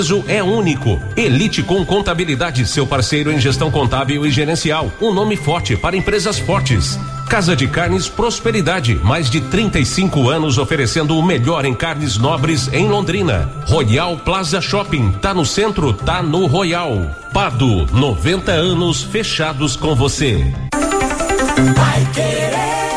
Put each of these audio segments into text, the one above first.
É único. Elite com Contabilidade, seu parceiro em gestão contábil e gerencial. Um nome forte para empresas fortes. Casa de Carnes Prosperidade, mais de 35 anos oferecendo o melhor em carnes nobres em Londrina. Royal Plaza Shopping, tá no centro, tá no Royal. Pado, 90 anos fechados com você. Vai querer.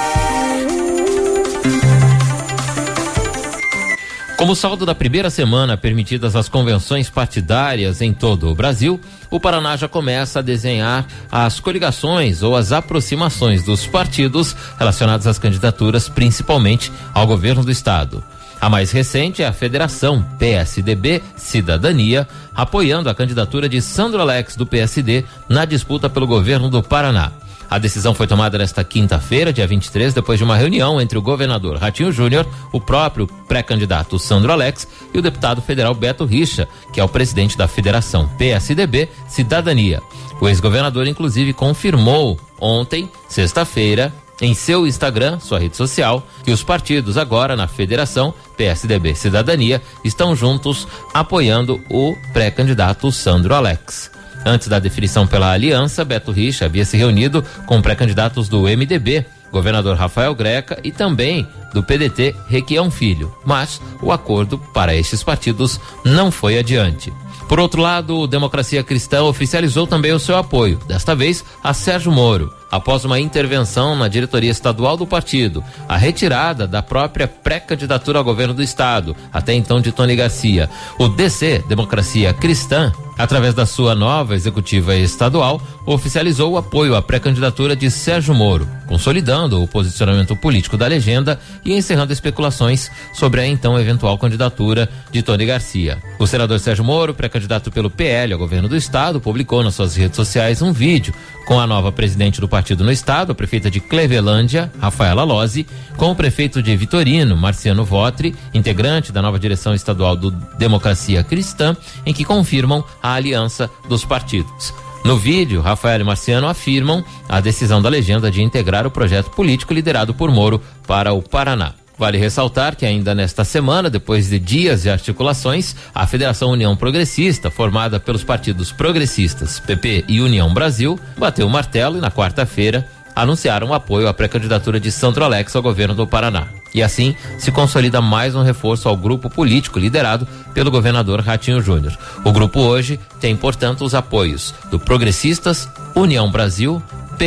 Como saldo da primeira semana permitidas as convenções partidárias em todo o Brasil, o Paraná já começa a desenhar as coligações ou as aproximações dos partidos relacionados às candidaturas, principalmente ao governo do estado. A mais recente é a Federação PSDB Cidadania, apoiando a candidatura de Sandro Alex do PSD na disputa pelo governo do Paraná. A decisão foi tomada nesta quinta-feira, dia 23, depois de uma reunião entre o governador Ratinho Júnior, o próprio pré-candidato Sandro Alex e o deputado federal Beto Richa, que é o presidente da Federação PSDB Cidadania. O ex-governador, inclusive, confirmou ontem, sexta-feira, em seu Instagram, sua rede social, que os partidos agora na Federação PSDB Cidadania estão juntos apoiando o pré-candidato Sandro Alex. Antes da definição pela aliança, Beto Richa havia se reunido com pré-candidatos do MDB, governador Rafael Greca, e também do PDT Requião Filho, mas o acordo para estes partidos não foi adiante. Por outro lado, o Democracia Cristã oficializou também o seu apoio, desta vez a Sérgio Moro, após uma intervenção na diretoria estadual do partido, a retirada da própria pré-candidatura ao governo do estado, até então de Tony Garcia. O DC, Democracia Cristã, através da sua nova executiva estadual, oficializou o apoio à pré-candidatura de Sérgio Moro, consolidando o posicionamento político da legenda e encerrando especulações sobre a então eventual candidatura de Tony Garcia. O senador Sérgio Moro, pré-candidato pelo PL ao governo do estado, publicou nas suas redes sociais um vídeo com a nova presidente do partido no estado, a prefeita de Clevelândia, Rafaela Lozzi, com o prefeito de Vitorino, Marciano Votri, integrante da nova direção estadual do Democracia Cristã, em que confirmam a aliança dos partidos. No vídeo, Rafael e Marciano afirmam a decisão da legenda de integrar o projeto político liderado por Moro para o Paraná. Vale ressaltar que ainda nesta semana, depois de dias de articulações, a Federação União Progressista, formada pelos partidos progressistas, PP e União Brasil, bateu o martelo e na quarta-feira anunciaram o apoio à pré-candidatura de Sandro Alex ao governo do Paraná. E assim se consolida mais um reforço ao grupo político liderado pelo governador Ratinho Júnior. O grupo hoje tem, portanto, os apoios do Progressistas, União Brasil,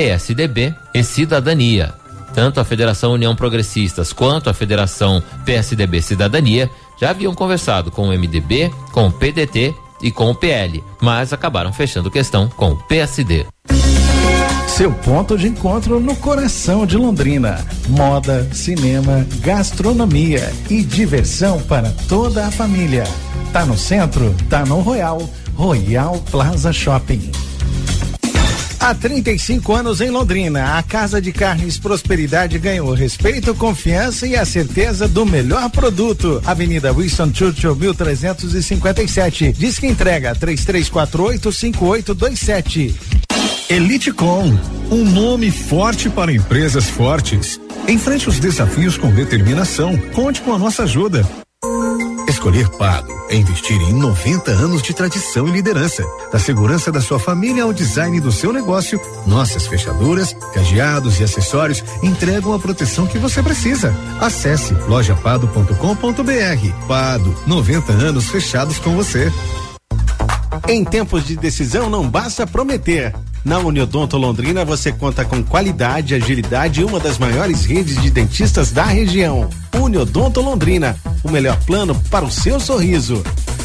PSDB e Cidadania. Tanto a Federação União Progressistas quanto a Federação PSDB Cidadania já haviam conversado com o MDB, com o PDT e com o PL, mas acabaram fechando questão com o PSD. Seu ponto de encontro no coração de Londrina. Moda, cinema, gastronomia e diversão para toda a família. Tá no centro? Tá no Royal Plaza Shopping. Há 35 anos em Londrina, a Casa de Carnes Prosperidade ganhou respeito, confiança e a certeza do melhor produto. Avenida Winston Churchill, 1357. Diz que entrega 3348-5827. Elitecom, um nome forte para empresas fortes. Enfrente os desafios com determinação. Conte com a nossa ajuda. Escolher Pago é investir em 90 anos de tradição e liderança. Da segurança da sua família ao design do seu negócio, nossas fechaduras, cadeados e acessórios entregam a proteção que você precisa. Acesse lojapado.com.br. Pado, 90 anos fechados com você. Em tempos de decisão não basta prometer. Na Uniodonto Londrina você conta com qualidade, agilidade e uma das maiores redes de dentistas da região. Uniodonto Londrina, o melhor plano para o seu sorriso.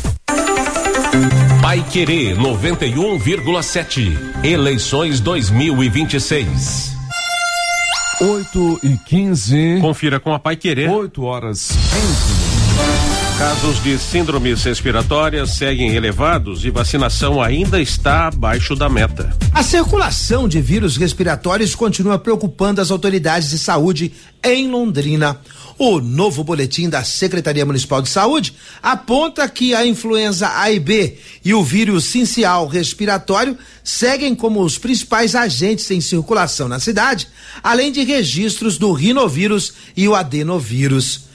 Paiquerê 91,7. Eleições 2026. 8h15. Confira com a Paiquerê. 8h15. Casos de síndromes respiratórias seguem elevados e vacinação ainda está abaixo da meta. A circulação de vírus respiratórios continua preocupando as autoridades de saúde em Londrina. O novo boletim da Secretaria Municipal de Saúde aponta que a influenza A e B e o vírus sincial respiratório seguem como os principais agentes em circulação na cidade, além de registros do rinovírus e o adenovírus.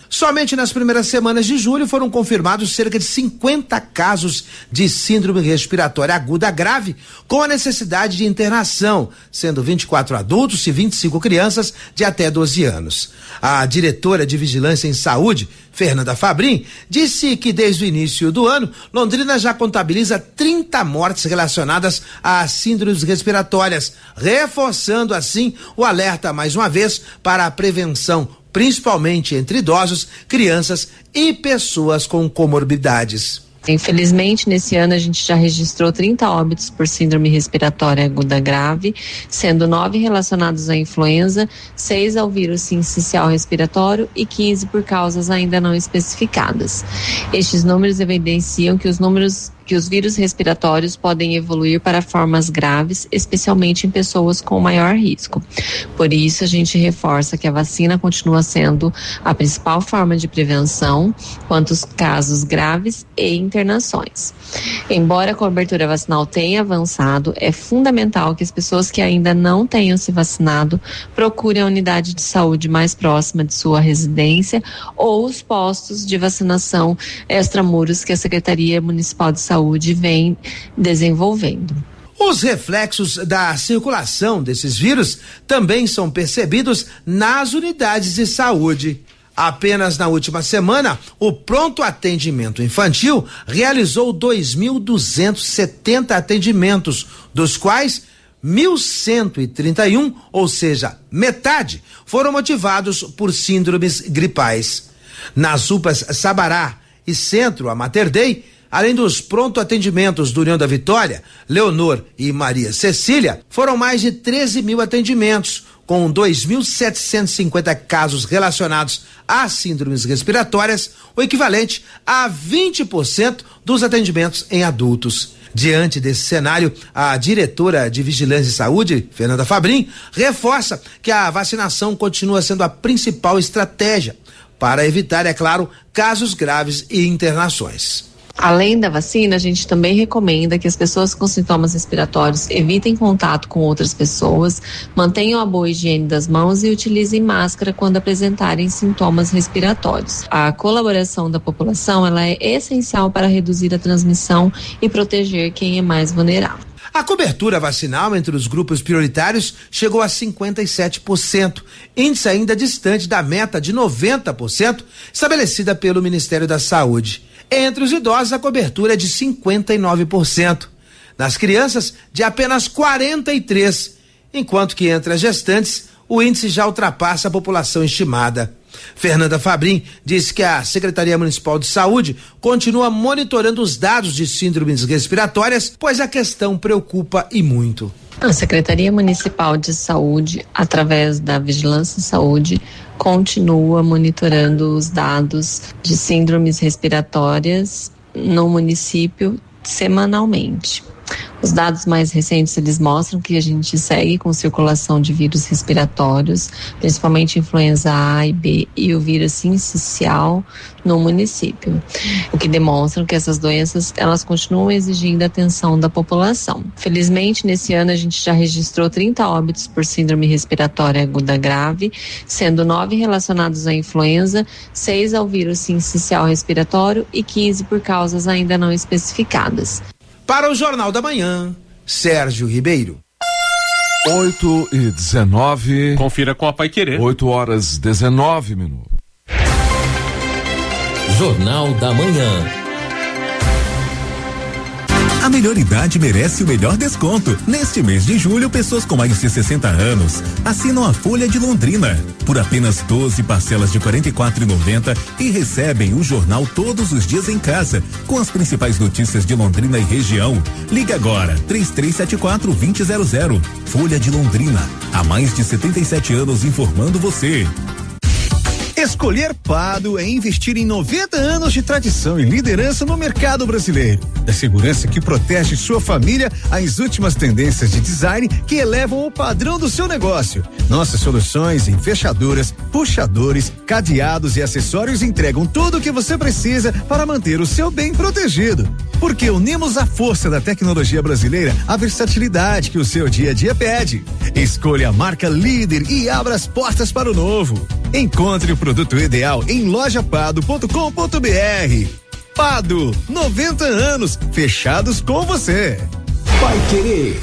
Somente nas primeiras semanas de julho foram confirmados cerca de 50 casos de síndrome respiratória aguda grave, com a necessidade de internação, sendo 24 adultos e 25 crianças de até 12 anos. A diretora de Vigilância em Saúde, Fernanda Fabrin, disse que desde o início do ano, Londrina já contabiliza 30 mortes relacionadas a síndromes respiratórias, reforçando assim o alerta mais uma vez para a prevenção, principalmente entre idosos, crianças e pessoas com comorbidades. Infelizmente, nesse ano a gente já registrou 30 óbitos por síndrome respiratória aguda grave, sendo 9 relacionados à influenza, 6 ao vírus sincicial respiratório e 15 por causas ainda não especificadas. Estes números evidenciam que os vírus respiratórios podem evoluir para formas graves, especialmente em pessoas com maior risco. Por isso, a gente reforça que a vacina continua sendo a principal forma de prevenção quanto aos casos graves e internações. Embora a cobertura vacinal tenha avançado, é fundamental que as pessoas que ainda não tenham se vacinado procurem a unidade de saúde mais próxima de sua residência ou os postos de vacinação extramuros que a Secretaria Municipal de Saúde vem desenvolvendo. Os reflexos da circulação desses vírus também são percebidos nas unidades de saúde. Apenas na última semana, o Pronto Atendimento Infantil realizou 2.270 atendimentos, dos quais 1.131, ou seja, metade, foram motivados por síndromes gripais. Nas UPAs Sabará e Centro, a Mater Dei, além dos pronto atendimentos do União da Vitória, Leonor e Maria Cecília, foram mais de 13 mil atendimentos, com 2.750 casos relacionados a síndromes respiratórias, o equivalente a 20% dos atendimentos em adultos. Diante desse cenário, a diretora de Vigilância e Saúde, Fernanda Fabrin, reforça que a vacinação continua sendo a principal estratégia para evitar, é claro, casos graves e internações. Além da vacina, a gente também recomenda que as pessoas com sintomas respiratórios evitem contato com outras pessoas, mantenham a boa higiene das mãos e utilizem máscara quando apresentarem sintomas respiratórios. A colaboração da população ela é essencial para reduzir a transmissão e proteger quem é mais vulnerável. A cobertura vacinal entre os grupos prioritários chegou a 57%, índice ainda distante da meta de 90% estabelecida pelo Ministério da Saúde. Entre os idosos, a cobertura é de 59%. Nas crianças, de apenas 43%, enquanto que entre as gestantes, o índice já ultrapassa a população estimada. Fernanda Fabrin disse que a Secretaria Municipal de Saúde continua monitorando os dados de síndromes respiratórias, pois a questão preocupa e muito. A Secretaria Municipal de Saúde, através da Vigilância em Saúde, continua monitorando os dados de síndromes respiratórias no município semanalmente. Os dados mais recentes, eles mostram que a gente segue com circulação de vírus respiratórios, principalmente influenza A e B e o vírus sincicial no município, o que demonstra que essas doenças, elas continuam exigindo a atenção da população. Felizmente, nesse ano a gente já registrou 30 óbitos por síndrome respiratória aguda grave, sendo 9 relacionados à influenza, 6 ao vírus sincicial respiratório e 15 por causas ainda não especificadas. Para o Jornal da Manhã, Sérgio Ribeiro. 8:19. Confira com a Paiquerê. 8h19. Jornal da Manhã. A melhor idade merece o melhor desconto. Neste mês de julho, pessoas com mais de 60 anos assinam a Folha de Londrina por apenas 12 parcelas de R$ 44,90 e recebem o jornal todos os dias em casa, com as principais notícias de Londrina e região. Liga agora, 3374-2000. Folha de Londrina, há mais de 77 anos informando você. Escolher Pado é investir em 90 anos de tradição e liderança no mercado brasileiro. Da segurança que protege sua família às últimas tendências de design que elevam o padrão do seu negócio. Nossas soluções em fechaduras, puxadores, cadeados e acessórios entregam tudo o que você precisa para manter o seu bem protegido. Porque unimos a força da tecnologia brasileira à versatilidade que o seu dia a dia pede. Escolha a marca líder e abra as portas para o novo. Encontre o produto ideal em lojapado.com.br. Pado, 90 anos, fechados com você. Paiquerê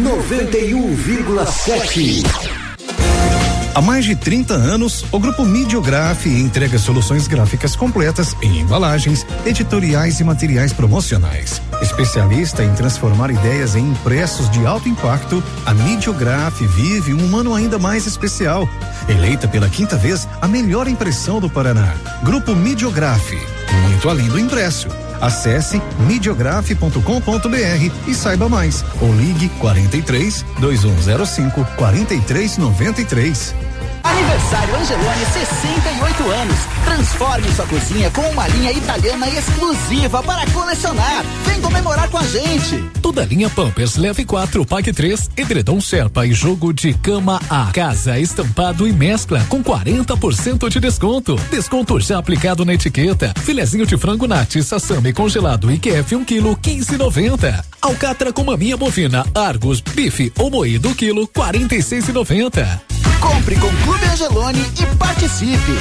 91,7. Há mais de 30 anos, o Grupo Midiograf entrega soluções gráficas completas em embalagens, editoriais e materiais promocionais. Especialista em transformar ideias em impressos de alto impacto, a Midiograf vive um ano ainda mais especial. Eleita pela 5ª vez a melhor impressão do Paraná. Grupo Midiograf, muito além do impresso. Acesse midiograf.com.br e saiba mais. Ou ligue 43 2105 4393. Aniversário Angeloni, 68 anos. Transforme sua cozinha com uma linha italiana exclusiva para colecionar. Vem comemorar com a gente. Toda linha Pampers, leve 4, pague 3, edredom Sherpa e jogo de cama A. Casa, estampado e mescla com 40% de desconto. Desconto já aplicado na etiqueta. Filezinho de frango Nati, sassami congelado IQF 1 kg, 15,90. Alcatra com maminha bovina, Argos, bife ou moído quilo, 46,90. Compre com Clube Angeloni e participe.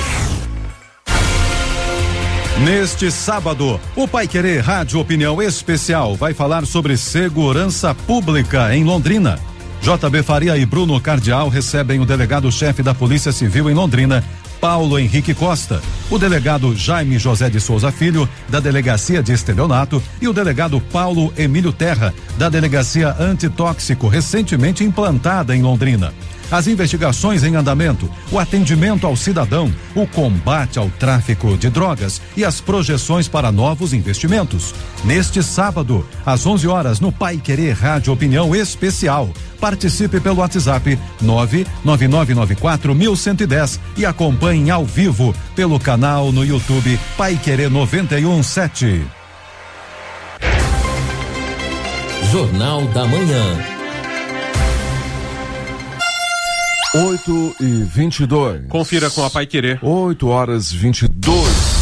Neste sábado, o Paiquerê Rádio Opinião Especial vai falar sobre segurança pública em Londrina. JB Faria e Bruno Cardial recebem o delegado-chefe da Polícia Civil em Londrina, Paulo Henrique Costa, o delegado Jaime José de Souza Filho, da Delegacia de Estelionato, e o delegado Paulo Emílio Terra, da Delegacia Antitóxico, recentemente implantada em Londrina. As investigações em andamento, o atendimento ao cidadão, o combate ao tráfico de drogas e as projeções para novos investimentos. Neste sábado, às 11 horas, no Paiquerê Rádio Opinião Especial. Participe pelo WhatsApp 999941110 e acompanhe ao vivo pelo canal no YouTube Paiquerê 91.7. Jornal da Manhã. 8h22. Confira com a Paiquerê. 8h22.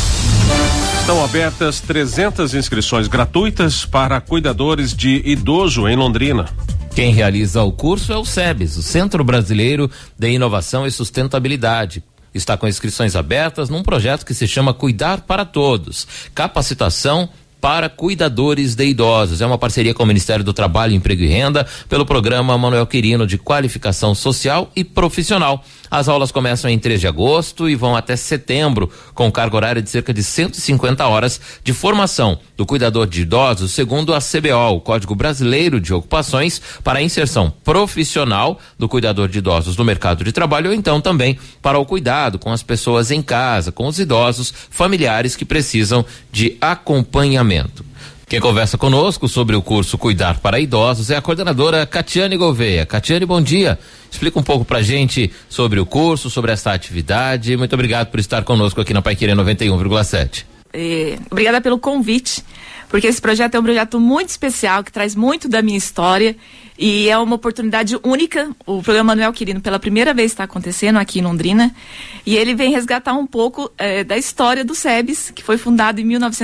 Estão abertas 300 inscrições gratuitas para cuidadores de idoso em Londrina. Quem realiza o curso é o SEBS, o Centro Brasileiro de Inovação e Sustentabilidade. Está com inscrições abertas num projeto que se chama Cuidar para Todos. Capacitação para cuidadores de idosos. É uma parceria com o Ministério do Trabalho, Emprego e Renda pelo programa Manuel Quirino de Qualificação Social e Profissional. As aulas começam em 3 de agosto e vão até setembro, com carga horária de cerca de 150 horas de formação do cuidador de idosos, segundo a CBO, o Código Brasileiro de Ocupações, para a inserção profissional do cuidador de idosos no mercado de trabalho, ou então também para o cuidado com as pessoas em casa, com os idosos, familiares que precisam de acompanhamento. Quem conversa conosco sobre o curso Cuidar para Idosos é a coordenadora Catiane Gouveia. Catiane, bom dia. Explica um pouco pra gente sobre o curso, sobre essa atividade. Muito obrigado por estar conosco aqui na Paiquerê 91,7. Obrigada pelo convite, porque esse projeto é um projeto muito especial, que traz muito da minha história e é uma oportunidade única. O programa Manuel Quirino pela primeira vez está acontecendo aqui em Londrina e ele vem resgatar um pouco da história do SEBS, que foi fundado em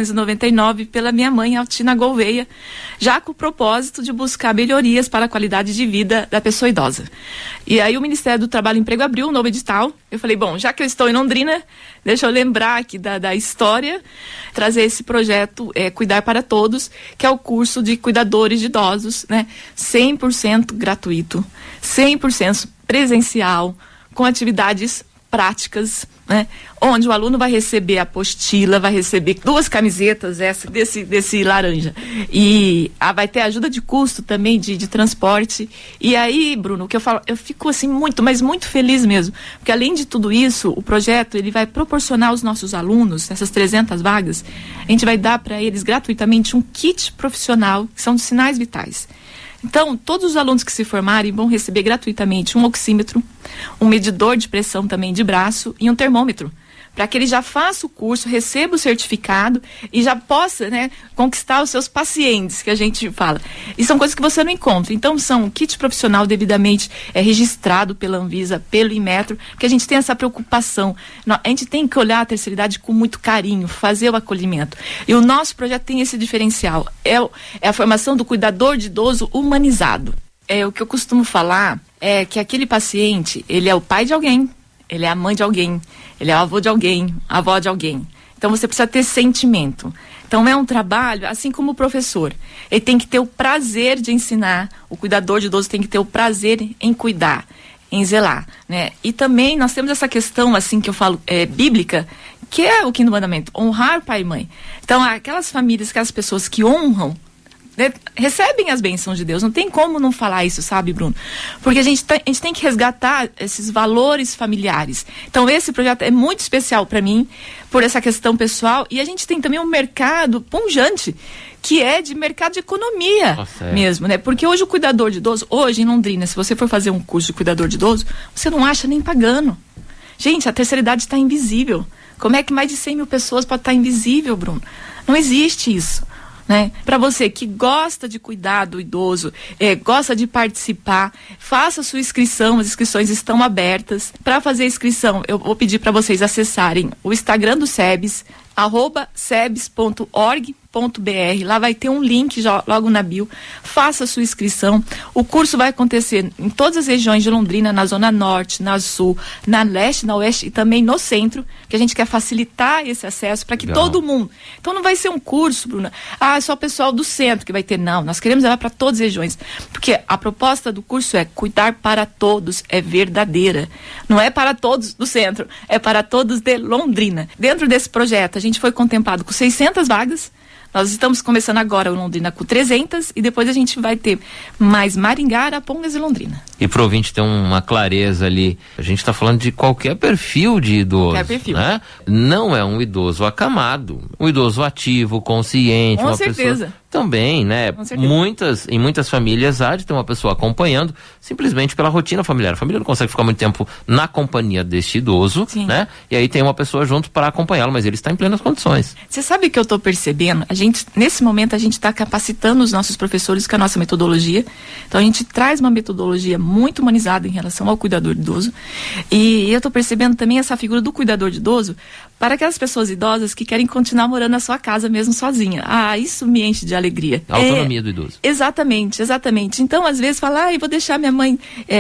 1999 pela minha mãe, Altina Gouveia, já com o propósito de buscar melhorias para a qualidade de vida da pessoa idosa. E aí o Ministério do Trabalho e Emprego abriu um novo edital. Eu falei, bom, já que eu estou em Londrina, deixa eu lembrar aqui da história, trazer esse projeto Cuidar para Todos, que é o curso de cuidadores de idosos, né? 100% gratuito, 100% presencial, com atividades práticas, né? Onde o aluno vai receber a apostila, vai receber 2 camisetas, essa desse laranja, e vai ter ajuda de custo também de transporte. E aí, Bruno, o que eu falo, eu fico assim mas muito feliz mesmo, porque além de tudo isso, o projeto ele vai proporcionar aos nossos alunos, essas 300 vagas, a gente vai dar para eles gratuitamente um kit profissional, que são de sinais vitais. Então, todos os alunos que se formarem vão receber gratuitamente um oxímetro, um medidor de pressão também de braço e um termômetro, para que ele já faça o curso, receba o certificado e já possa, né, conquistar os seus pacientes, que a gente fala. E são coisas que você não encontra. Então, são kit profissional devidamente registrado pela Anvisa, pelo Inmetro, porque a gente tem essa preocupação. A gente tem que olhar a terceira idade com muito carinho, fazer o acolhimento. E o nosso projeto tem esse diferencial. É a formação do cuidador de idoso humanizado. O que eu costumo falar é que aquele paciente, ele é o pai de alguém, ele é a mãe de alguém, ele é o avô de alguém, a avó de alguém. Então você precisa ter sentimento. Então é um trabalho, assim como o professor. Ele tem que ter o prazer de ensinar, o cuidador de idoso tem que ter o prazer em cuidar, em zelar, né? E também nós temos essa questão, assim, que eu falo, bíblica, que é o quinto mandamento, honrar pai e mãe. Então aquelas famílias, aquelas pessoas que honram, né, recebem as bênçãos de Deus. Não tem como não falar isso, sabe, Bruno? Porque a gente tem que resgatar esses valores familiares. Então esse projeto é muito especial para mim, por essa questão pessoal, e a gente tem também um mercado pungente, que é de mercado de economia. Nossa, mesmo, né? Porque hoje o cuidador de idoso, hoje em Londrina, se você for fazer um curso de cuidador de idoso, você não acha nem pagando. Gente, a terceira idade está invisível. Como é que mais de 100 mil pessoas pode estar invisível, Bruno? Não existe isso. Né? Para você que gosta de cuidar do idoso, gosta de participar, faça a sua inscrição, as inscrições estão abertas. Para fazer a inscrição, eu vou pedir para vocês acessarem o Instagram do SEBS, @sebs.org.br, lá vai ter um link logo na bio, faça a sua inscrição. O curso vai acontecer em todas as regiões de Londrina, na zona norte, na sul, na leste, na oeste e também no centro, que a gente quer facilitar esse acesso para que todo mundo. Então não vai ser um curso, Bruna, só o pessoal do centro que vai ter, não, nós queremos levar para todas as regiões, porque a proposta do curso é cuidar para todos, é verdadeira, não é para todos do centro, é para todos de Londrina. Dentro desse projeto a gente foi contemplado com 600 vagas. Nós estamos começando agora o Londrina com 300 e depois a gente vai ter mais Maringá, Arapongas e Londrina. E pro ouvinte ter uma clareza ali, a gente está falando de qualquer perfil de idoso. Qualquer perfil. Né? Não é um idoso acamado, um idoso ativo, consciente, com uma certeza. Pessoa também, né? Em muitas famílias há de ter uma pessoa acompanhando, simplesmente pela rotina familiar. A família não consegue ficar muito tempo na companhia deste idoso, Sim. né? E aí tem uma pessoa junto para acompanhá-lo, mas ele está em plenas condições. Você sabe o que eu estou percebendo? Nesse momento, a gente está capacitando os nossos professores com a nossa metodologia. Então, a gente traz uma metodologia muito humanizada em relação ao cuidador de idoso. E eu estou percebendo também essa figura do cuidador de idoso para aquelas pessoas idosas que querem continuar morando na sua casa mesmo sozinha. Isso me enche de alegria. A autonomia do idoso. Exatamente. Então, às vezes, fala, eu vou deixar minha mãe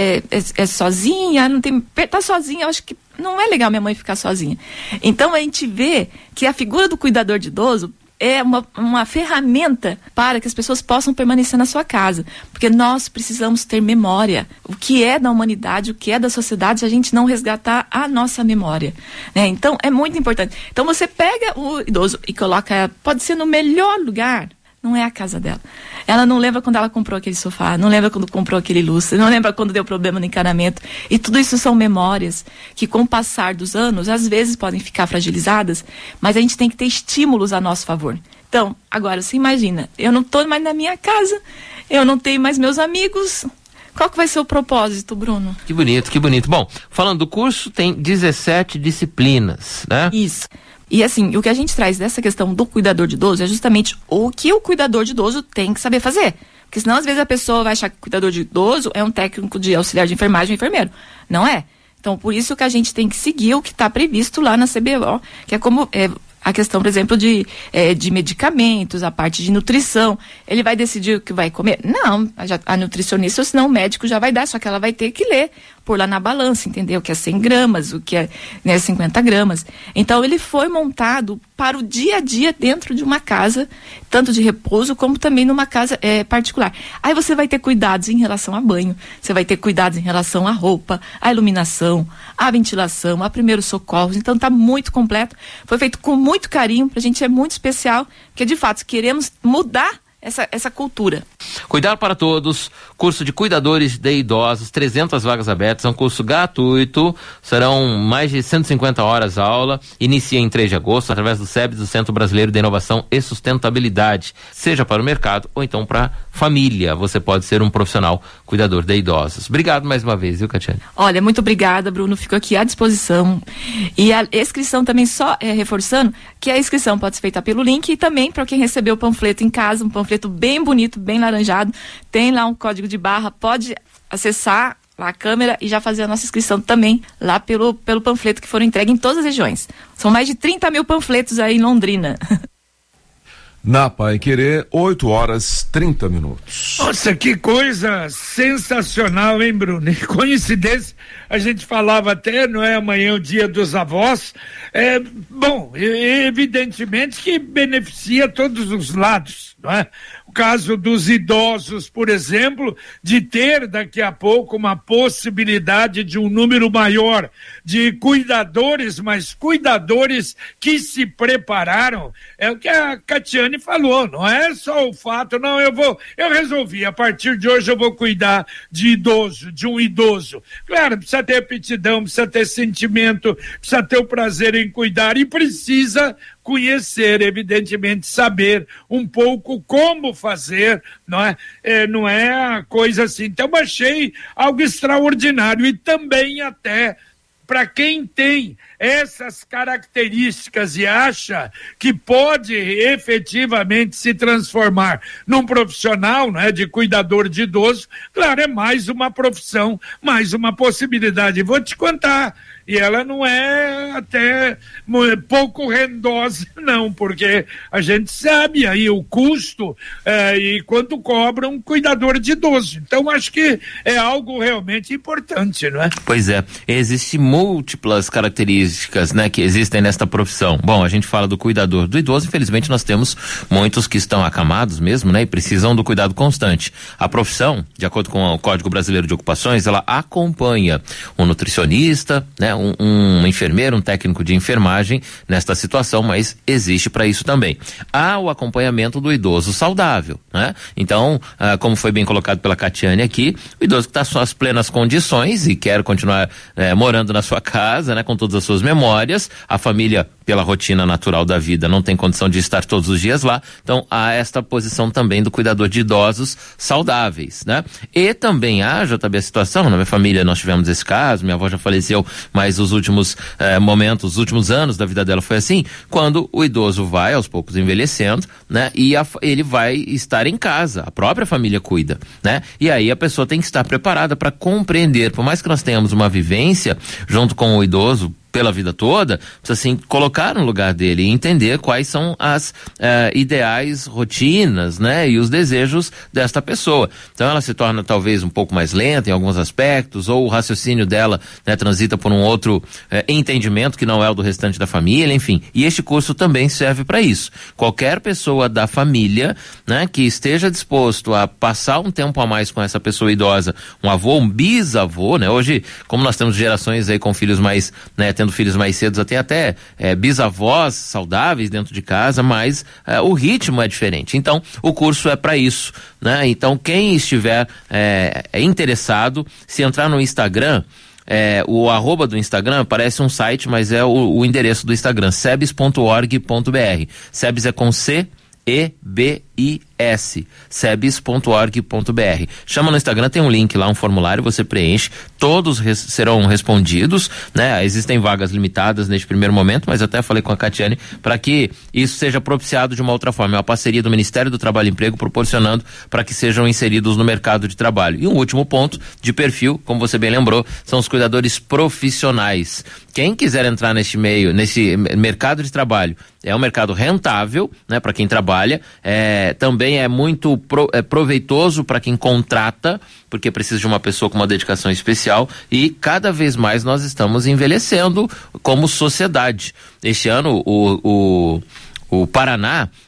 sozinha, tá sozinha, eu acho que não é legal minha mãe ficar sozinha. Então, a gente vê que a figura do cuidador de idoso é uma ferramenta para que as pessoas possam permanecer na sua casa, porque nós precisamos ter memória, o que é da humanidade, o que é da sociedade, se a gente não resgatar a nossa memória, né? Então é muito importante. Então você pega o idoso e coloca, pode ser no melhor lugar, não é a casa dela. Ela não lembra quando ela comprou aquele sofá, não lembra quando comprou aquele lustre, não lembra quando deu problema no encanamento. E tudo isso são memórias que, com o passar dos anos, às vezes podem ficar fragilizadas, mas a gente tem que ter estímulos a nosso favor. Então, agora, você imagina, eu não estou mais na minha casa, eu não tenho mais meus amigos. Qual que vai ser o propósito, Bruno? Que bonito, que bonito. Bom, falando do curso, tem 17 disciplinas, né? Isso. E assim, o que a gente traz dessa questão do cuidador de idoso é justamente o que o cuidador de idoso tem que saber fazer. Porque senão, às vezes, a pessoa vai achar que o cuidador de idoso é um técnico de auxiliar de enfermagem ou enfermeiro. Não é. Então, por isso que a gente tem que seguir o que está previsto lá na CBO, que é como a questão, por exemplo, de medicamentos, a parte de nutrição. Ele vai decidir o que vai comer? Não, a nutricionista, ou senão o médico já vai dar, só que ela vai ter que ler, pôr lá na balança, entendeu? O que é 100 gramas, o que é 50 gramas. Então, ele foi montado para o dia a dia dentro de uma casa, tanto de repouso como também numa casa particular. Aí você vai ter cuidados em relação a banho, você vai ter cuidados em relação à roupa, à iluminação, à ventilação, a primeiros socorros. Então, está muito completo. Foi feito com muito carinho, pra gente é muito especial, porque de fato queremos mudar essa cultura. Cuidar para Todos, curso de cuidadores de idosos, 300 vagas abertas, é um curso gratuito, serão mais de 150 horas aula, inicia em 3 de agosto, através do SEBS, do Centro Brasileiro de Inovação e Sustentabilidade, seja para o mercado ou então para família, você pode ser um profissional cuidador de idosos. Obrigado mais uma vez, viu, Catiane? Olha, muito obrigada, Bruno, fico aqui à disposição. E a inscrição também, só reforçando, que a inscrição pode ser feita pelo link e também para quem recebeu o panfleto em casa, um panfleto bem bonito, bem laranjado, tem lá um código de barra, pode acessar lá a câmera e já fazer a nossa inscrição também lá pelo panfleto que foram entregues em todas as regiões. São mais de 30 mil panfletos aí em Londrina. Na Paiquerê, 8h30. Nossa, que coisa sensacional, hein, Bruno? E coincidência, a gente falava até, não é, amanhã o dia dos avós, bom, evidentemente que beneficia todos os lados, não é? O caso dos idosos, por exemplo, de ter daqui a pouco uma possibilidade de um número maior de cuidadores, mas cuidadores que se prepararam, é o que a Catiane falou, não é só o fato, não, eu resolvi, a partir de hoje eu vou cuidar de um idoso. Claro, precisa ter aptidão, precisa ter sentimento, precisa ter o prazer em cuidar e precisa conhecer, evidentemente, saber um pouco como fazer, não é? Não é coisa assim. Então, achei algo extraordinário e também até para quem tem essas características e acha que pode efetivamente se transformar num profissional, né, de cuidador de idoso, claro, é mais uma profissão, mais uma possibilidade. Vou te contar, e ela não é até pouco rendosa, não, porque a gente sabe aí o custo e quanto cobra um cuidador de idoso. Então, acho que é algo realmente importante, não é? Pois é, existem múltiplas características, né, que existem nesta profissão. Bom, a gente fala do cuidador do idoso, infelizmente nós temos muitos que estão acamados mesmo, né, e precisam do cuidado constante. A profissão, de acordo com o Código Brasileiro de Ocupações, ela acompanha um nutricionista, né, um enfermeiro, um técnico de enfermagem nesta situação, mas existe para isso também. Há o acompanhamento do idoso saudável, né? Então, como foi bem colocado pela Catiane aqui, o idoso que está suas plenas condições e quer continuar morando na sua casa, né, com todas as suas memórias, a família, pela rotina natural da vida, não tem condição de estar todos os dias lá, então há esta posição também do cuidador de idosos saudáveis, né? E também há, JB, a situação, na minha família nós tivemos esse caso, minha avó já faleceu, mas os últimos momentos, os últimos anos da vida dela foi assim, quando o idoso vai aos poucos envelhecendo, né? E ele vai estar em casa, a própria família cuida, né? E aí a pessoa tem que estar preparada para compreender, por mais que nós tenhamos uma vivência junto com o idoso pela vida toda, precisa assim colocar no lugar dele e entender quais são as ideais rotinas, né, e os desejos desta pessoa. Então ela se torna talvez um pouco mais lenta em alguns aspectos, ou o raciocínio dela, né, transita por um outro entendimento que não é o do restante da família, enfim. E este curso também serve para isso. Qualquer pessoa da família, né, que esteja disposto a passar um tempo a mais com essa pessoa idosa, um avô, um bisavô, né? Hoje, como nós temos gerações aí com filhos mais, né, tendo filhos mais cedo, até bisavós saudáveis dentro de casa, mas o ritmo é diferente. Então, o curso é para isso, né? Então, quem estiver interessado, se entrar no Instagram, o @ do Instagram parece um site, mas é o endereço do Instagram, sebis.org.br. Sebis é com C, EBIS, sebis.org.br. Chama no Instagram, tem um link lá, um formulário, você preenche, todos serão respondidos, né? Existem vagas limitadas neste primeiro momento, mas até falei com a Catiane para que isso seja propiciado de uma outra forma. É uma parceria do Ministério do Trabalho e Emprego proporcionando para que sejam inseridos no mercado de trabalho. E um último ponto de perfil, como você bem lembrou, são os cuidadores profissionais. Quem quiser entrar neste mercado de trabalho, é um mercado rentável, né, para quem trabalha, também é muito proveitoso para quem contrata, porque precisa de uma pessoa com uma dedicação especial, e cada vez mais nós estamos envelhecendo como sociedade. Este ano o Paraná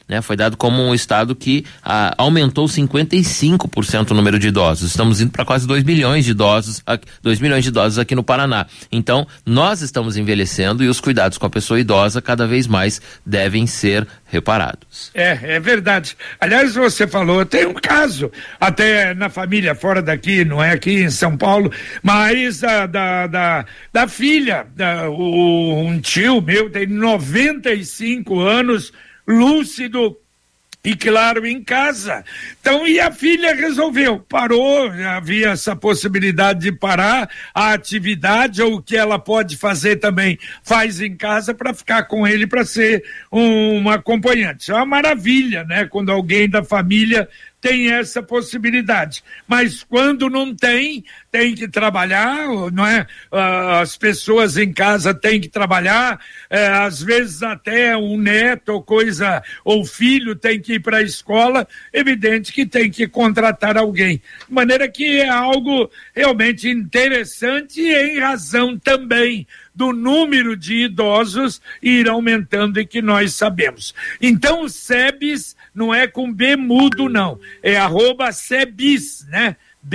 né? Foi dado como um estado que aumentou 55% o número de idosos. Estamos indo para quase 2 milhões de idosos, 2 milhões de idosos aqui no Paraná. Então, nós estamos envelhecendo e os cuidados com a pessoa idosa cada vez mais devem ser reparados. É verdade. Aliás, você falou, tem um caso, até na família fora daqui, não é aqui em São Paulo, mas da filha, um tio meu tem 95 anos, lúcido e claro, em casa. Então, e a filha resolveu, parou, havia essa possibilidade de parar a atividade, ou o que ela pode fazer também, faz em casa para ficar com ele, para ser uma acompanhante. É uma maravilha, né? Quando alguém da família tem essa possibilidade, mas quando não tem que trabalhar, não é? As pessoas em casa têm que trabalhar, às vezes até um neto ou filho tem que ir para a escola, evidente que tem que contratar alguém, de maneira que é algo realmente interessante em razão também do número de idosos ir aumentando e que nós sabemos. Então o SEBIS não é com B mudo não, é @SEBIS, né?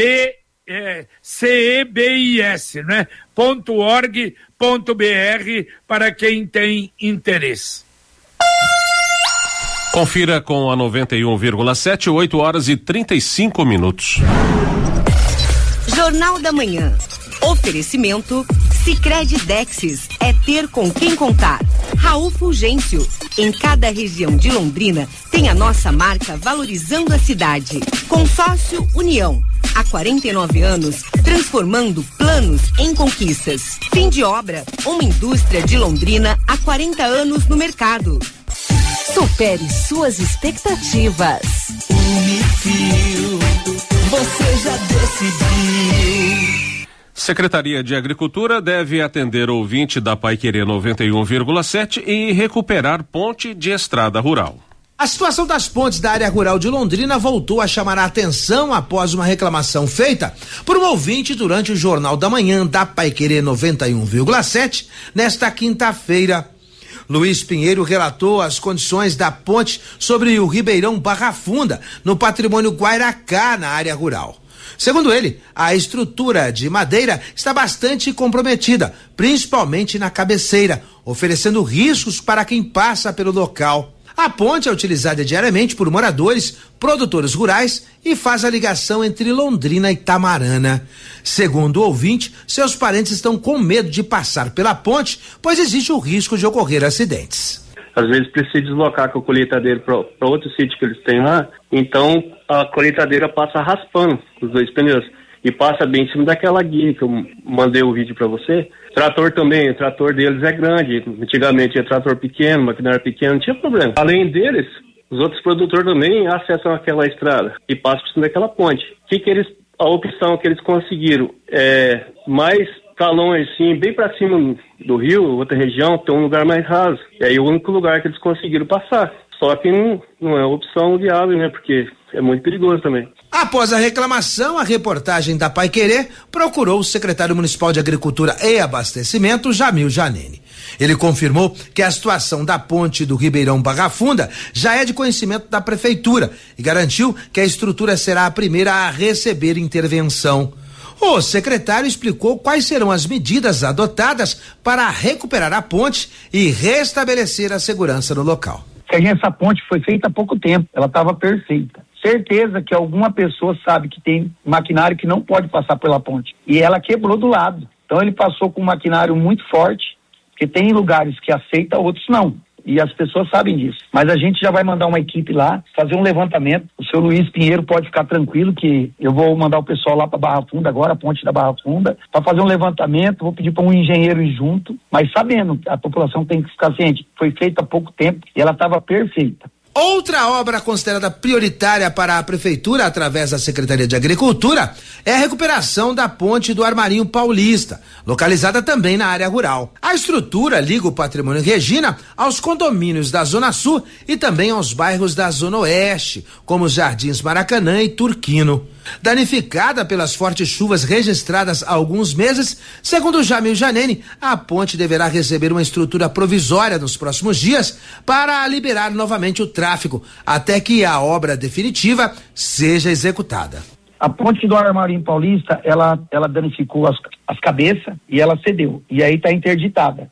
CEBIS, né? .org.br para quem tem interesse. Confira com a 91,7, 8 horas e 35 minutos. Jornal da Manhã. Oferecimento Sicredi Dexis, é ter com quem contar. Raul Fulgêncio, em cada região de Londrina tem a nossa marca valorizando a cidade. Consórcio União, há 49 anos transformando planos em conquistas. Fim de obra, uma indústria de Londrina há 40 anos no mercado. Supere suas expectativas. Unifil, você já decidiu. Secretaria de Agricultura deve atender ouvinte da Paiquerê 91,7 e recuperar ponte de estrada rural. A situação das pontes da área rural de Londrina voltou a chamar a atenção após uma reclamação feita por um ouvinte durante o Jornal da Manhã da Paiquerê 91,7 nesta quinta-feira. Luiz Pinheiro relatou as condições da ponte sobre o Ribeirão Barra Funda, no patrimônio Guairacá, na área rural. Segundo ele, a estrutura de madeira está bastante comprometida, principalmente na cabeceira, oferecendo riscos para quem passa pelo local. A ponte é utilizada diariamente por moradores, produtores rurais e faz a ligação entre Londrina e Tamarana. Segundo o ouvinte, seus parentes estão com medo de passar pela ponte, pois existe o risco de ocorrer acidentes. Às vezes precisa deslocar com a colheitadeira para outro sítio que eles têm lá, então a colheitadeira passa raspando os dois pneus e passa bem em cima daquela guia que eu mandei o vídeo para você. Trator também, o trator deles é grande, antigamente era trator pequeno, maquinário pequeno, não tinha problema. Além deles, os outros produtores também acessam aquela estrada e passam por cima daquela ponte. A opção que eles conseguiram é mais calões assim, bem para cima do rio, outra região, tem um lugar mais raso. E aí o único lugar que eles conseguiram passar. Só que não é uma opção viável, né? Porque é muito perigoso também. Após a reclamação, a reportagem da Paiquerê procurou o secretário municipal de Agricultura e Abastecimento, Jamil Janene. Ele confirmou que a situação da ponte do Ribeirão Barra Funda já é de conhecimento da prefeitura e garantiu que a estrutura será a primeira a receber intervenção. O secretário explicou quais serão as medidas adotadas para recuperar a ponte e restabelecer a segurança no local. Essa ponte foi feita há pouco tempo, ela estava perfeita. Certeza que alguma pessoa sabe que tem maquinário que não pode passar pela ponte. E ela quebrou do lado. Então ele passou com um maquinário muito forte, porque tem lugares que aceita, outros não. E as pessoas sabem disso. Mas a gente já vai mandar uma equipe lá, fazer um levantamento. O seu Luiz Pinheiro pode ficar tranquilo que eu vou mandar o pessoal lá para Barra Funda agora, a ponte da Barra Funda, para fazer um levantamento. Vou pedir para um engenheiro ir junto, mas sabendo, a população tem que ficar ciente. Foi feita há pouco tempo e ela estava perfeita. Outra obra considerada prioritária para a prefeitura através da Secretaria de Agricultura é a recuperação da ponte do Armarinho Paulista, localizada também na área rural. A estrutura liga o patrimônio Regina aos condomínios da Zona Sul e também aos bairros da Zona Oeste, como os Jardins Maracanã e Turquino. Danificada pelas fortes chuvas registradas há alguns meses, segundo Jamil Janene, a ponte deverá receber uma estrutura provisória nos próximos dias para liberar novamente o tráfego, até que a obra definitiva seja executada. A ponte do Armarinho Paulista, ela danificou as cabeças e ela cedeu. E aí está interditada.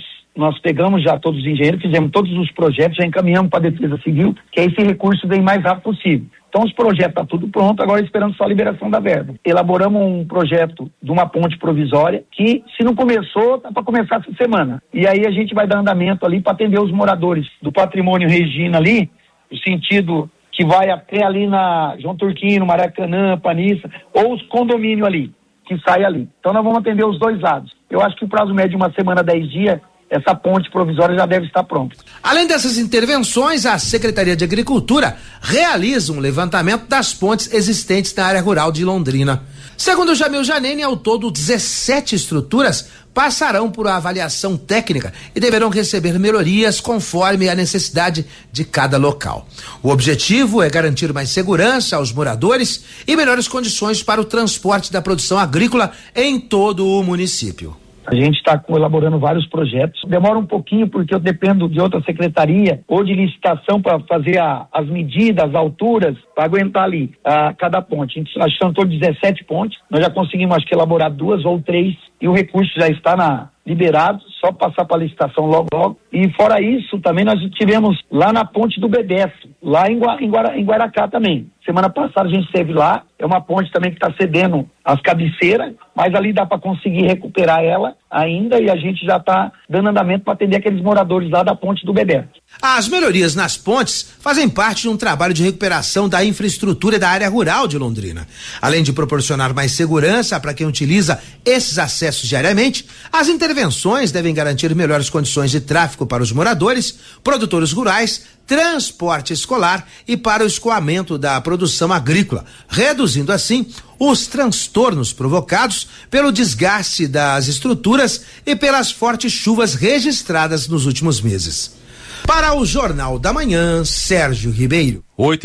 Nós pegamos já todos os engenheiros, fizemos todos os projetos, já encaminhamos para a Defesa Civil, que esse recurso vem mais rápido possível. Então os projetos estão tudo pronto, agora esperando só a liberação da verba. Elaboramos um projeto de uma ponte provisória que, se não começou, tá para começar essa semana. E aí a gente vai dar andamento ali para atender os moradores do Patrimônio Regina ali, no sentido que vai até ali na João Turquino, Maracanã, Panissa, ou os condomínios ali, que sai ali. Então nós vamos atender os dois lados. Eu acho que o prazo médio de uma semana, 10 dias, essa ponte provisória já deve estar pronta. Além dessas intervenções, a Secretaria de Agricultura realiza um levantamento das pontes existentes na área rural de Londrina. Segundo Jamil Janene, ao todo 17 estruturas passarão por avaliação técnica e deverão receber melhorias conforme a necessidade de cada local. O objetivo é garantir mais segurança aos moradores e melhores condições para o transporte da produção agrícola em todo o município. A gente está elaborando vários projetos. Demora um pouquinho porque eu dependo de outra secretaria ou de licitação para fazer as medidas, as alturas, para aguentar ali cada ponte. Nós estamos todos 17 pontes. Nós já conseguimos, acho que, elaborar 2 ou 3 e o recurso já está liberado, só passar para a licitação logo. E fora isso, também nós tivemos lá na ponte do Bebeto, lá em Guaracá também. Semana passada a gente esteve lá, é uma ponte também que está cedendo as cabeceiras, mas ali dá para conseguir recuperar ela ainda e a gente já está dando andamento para atender aqueles moradores lá da ponte do Bebeto. As melhorias nas pontes fazem parte de um trabalho de recuperação da infraestrutura da área rural de Londrina. Além de proporcionar mais segurança para quem utiliza esses acessos diariamente, as intervenções devem garantir melhores condições de tráfego para os moradores, produtores rurais, transporte escolar e para o escoamento da produção agrícola, reduzindo assim os transtornos provocados pelo desgaste das estruturas e pelas fortes chuvas registradas nos últimos meses. Para o Jornal da Manhã, Sérgio Ribeiro.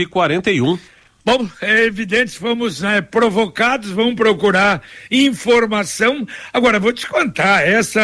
8h41. Bom, é evidente, fomos provocados, vamos procurar informação. Agora, vou te contar,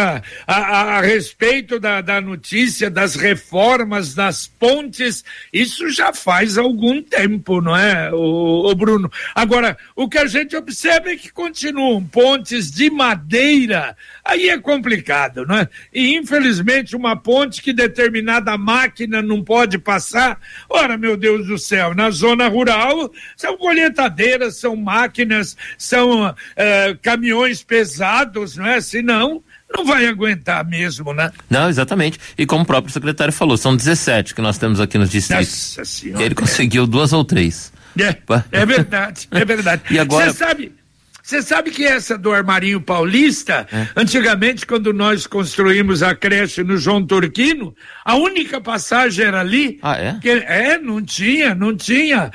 a respeito da notícia das reformas das pontes, isso já faz algum tempo, não é, o Bruno? Agora, o que a gente observa é que continuam pontes de madeira, aí é complicado, não é? E, infelizmente, uma ponte que determinada máquina não pode passar, ora, meu Deus do céu, na zona rural, são colheitadeiras, são máquinas, são caminhões pesados, não é? Senão, não vai aguentar mesmo, né? Não, exatamente. E como o próprio secretário falou, são 17 que nós temos aqui nos distritos. Nossa Senhora. Ele conseguiu 2 ou 3. É verdade, é verdade. E agora... Você sabe que essa do Armarinho Paulista, antigamente, quando nós construímos a creche no João Turquino, a única passagem era ali. Ah, é? Não tinha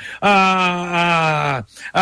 a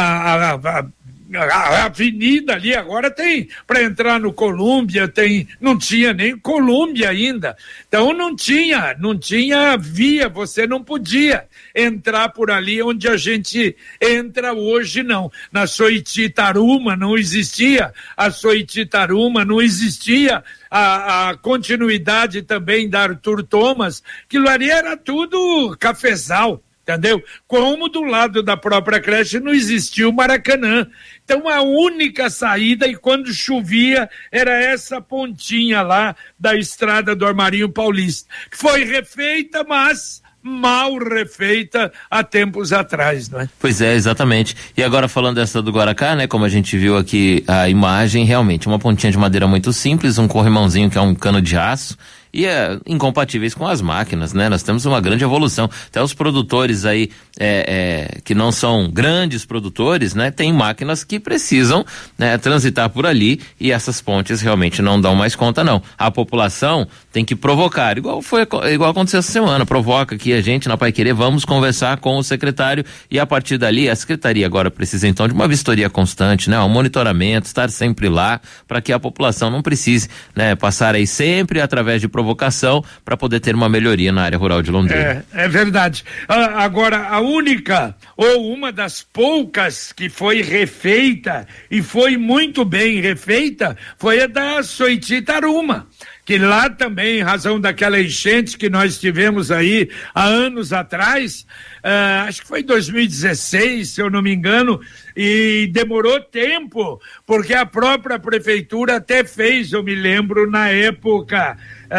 avenida ali, agora tem para entrar no Colômbia, não tinha nem Colômbia ainda, então não tinha via, você não podia entrar por ali onde a gente entra hoje, não. Na Soititaruma não existia a Soititaruma, não existia a continuidade também da Arthur Thomas, aquilo ali era tudo cafezal, entendeu? Como do lado da própria creche não existia o Maracanã. Então a única saída, e quando chovia, era essa pontinha lá da estrada do Armarinho Paulista, que foi refeita, mas mal refeita há tempos atrás, não é? Pois é, exatamente. E agora falando dessa do Guaracá, né, como a gente viu aqui a imagem, realmente uma pontinha de madeira muito simples, um corrimãozinho que é um cano de aço, e incompatíveis com as máquinas, né? Nós temos uma grande evolução. Até os produtores aí, que não são grandes produtores, né? Tem máquinas que precisam, né, transitar por ali, e essas pontes realmente não dão mais conta, não. A população tem que provocar, igual aconteceu essa semana, provoca aqui a gente na Paiquerê, vamos conversar com o secretário, e a partir dali, a secretaria agora precisa então de uma vistoria constante, né? Um monitoramento, estar sempre lá, para que a população não precise, né, passar aí sempre através de provocação provocação para poder ter uma melhoria na área rural de Londrina. É verdade. Agora, a única ou uma das poucas que foi refeita e foi muito bem refeita foi a da Soititaruma, que lá também, em razão daquela enchente que nós tivemos aí há anos atrás, acho que foi em 2016, se eu não me engano, e demorou tempo, porque a própria prefeitura até fez, eu me lembro, na época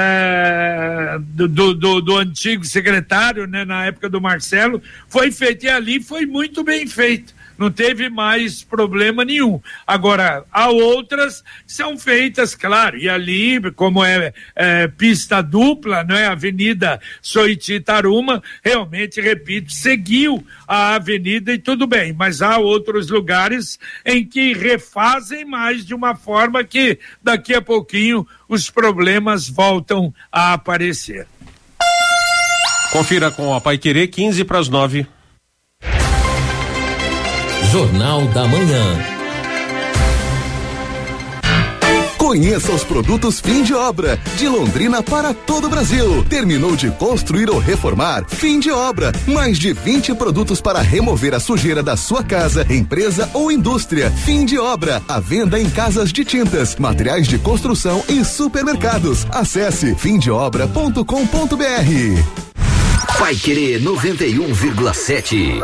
do antigo secretário, né, na época do Marcelo, foi feito, e ali foi muito bem feito. Não teve mais problema nenhum. Agora, há outras que são feitas, claro, e ali, como é pista dupla, né, Avenida Soititaruma, realmente, repito, seguiu a avenida e tudo bem, mas há outros lugares em que refazem mais de uma forma que daqui a pouquinho os problemas voltam a aparecer. Confira com a Paiquerê, 8:45. Jornal da Manhã. Conheça os produtos fim de obra de Londrina para todo o Brasil. Terminou de construir ou reformar? Fim de obra. Mais de 20 produtos para remover a sujeira da sua casa, empresa ou indústria. Fim de obra. A venda em casas de tintas, materiais de construção e supermercados. Acesse fimdeobra.com.br. Paiquerê 91,7.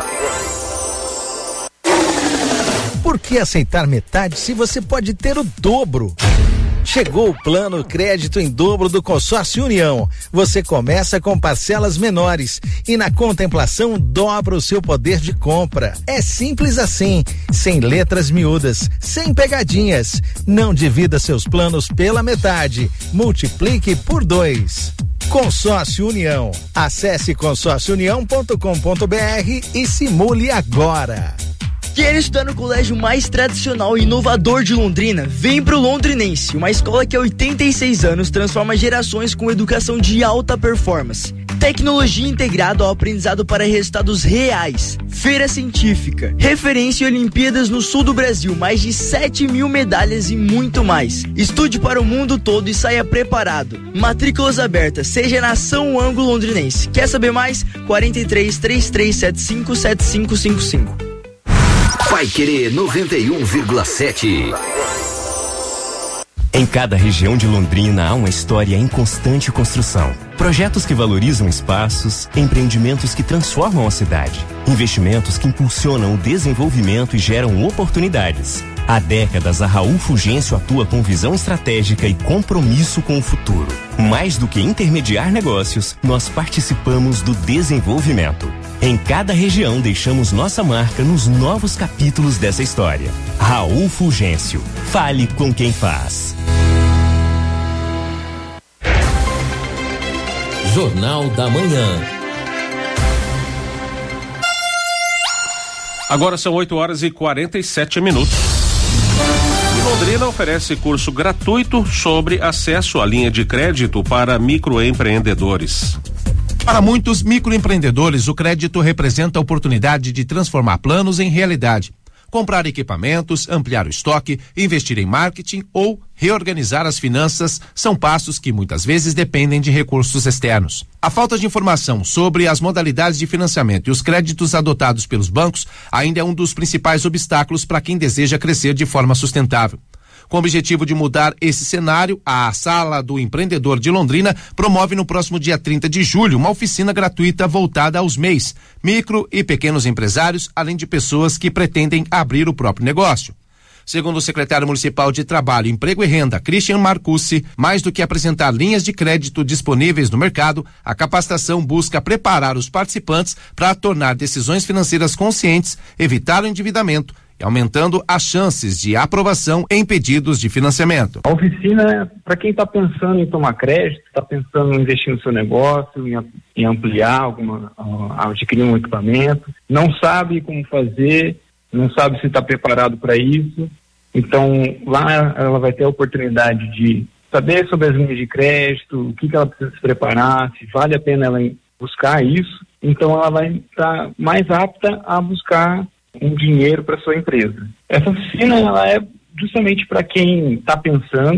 Por que aceitar metade se você pode ter o dobro? Chegou o plano crédito em dobro do Consórcio União. Você começa com parcelas menores e na contemplação dobra o seu poder de compra. É simples assim, sem letras miúdas, sem pegadinhas. Não divida seus planos pela metade, multiplique por 2. Consórcio União. Acesse consórciounião.com.br e simule agora. Quer estudar no colégio mais tradicional e inovador de Londrina? Vem pro Londrinense, uma escola que há 86 anos transforma gerações com educação de alta performance. Tecnologia integrada ao aprendizado para resultados reais. Feira científica, referência em Olimpíadas no sul do Brasil, mais de 7.000 medalhas e muito mais. Estude para o mundo todo e saia preparado. Matrículas abertas, seja na São Ângulo Londrinense. Quer saber mais? 43-3375-7555. Paiquerê 91,7. Em cada região de Londrina há uma história em constante construção. Projetos que valorizam espaços, empreendimentos que transformam a cidade, investimentos que impulsionam o desenvolvimento e geram oportunidades. Há décadas, a Raul Fulgêncio atua com visão estratégica e compromisso com o futuro. Mais do que intermediar negócios, nós participamos do desenvolvimento. Em cada região, deixamos nossa marca nos novos capítulos dessa história. Raul Fulgêncio. Fale com quem faz. Jornal da Manhã. Agora são 8:47. Londrina oferece curso gratuito sobre acesso à linha de crédito para microempreendedores. Para muitos microempreendedores, o crédito representa a oportunidade de transformar planos em realidade. Comprar equipamentos, ampliar o estoque, investir em marketing ou reorganizar as finanças são passos que muitas vezes dependem de recursos externos. A falta de informação sobre as modalidades de financiamento e os créditos adotados pelos bancos ainda é um dos principais obstáculos para quem deseja crescer de forma sustentável. Com o objetivo de mudar esse cenário, a Sala do Empreendedor de Londrina promove no próximo dia 30 de julho uma oficina gratuita voltada aos MEIs, micro e pequenos empresários, além de pessoas que pretendem abrir o próprio negócio. Segundo o secretário municipal de Trabalho, Emprego e Renda, Christian Marcucci, mais do que apresentar linhas de crédito disponíveis no mercado, a capacitação busca preparar os participantes para tornar decisões financeiras conscientes, evitar o endividamento, aumentando as chances de aprovação em pedidos de financiamento. A oficina é para quem está pensando em tomar crédito, está pensando em investir no seu negócio, em ampliar adquirir um equipamento, não sabe como fazer, não sabe se está preparado para isso. Então, lá ela vai ter a oportunidade de saber sobre as linhas de crédito, o que ela precisa se preparar, se vale a pena ela buscar isso. Então, ela vai estar mais apta a buscar um dinheiro para sua empresa. Essa oficina ela é justamente para quem está pensando,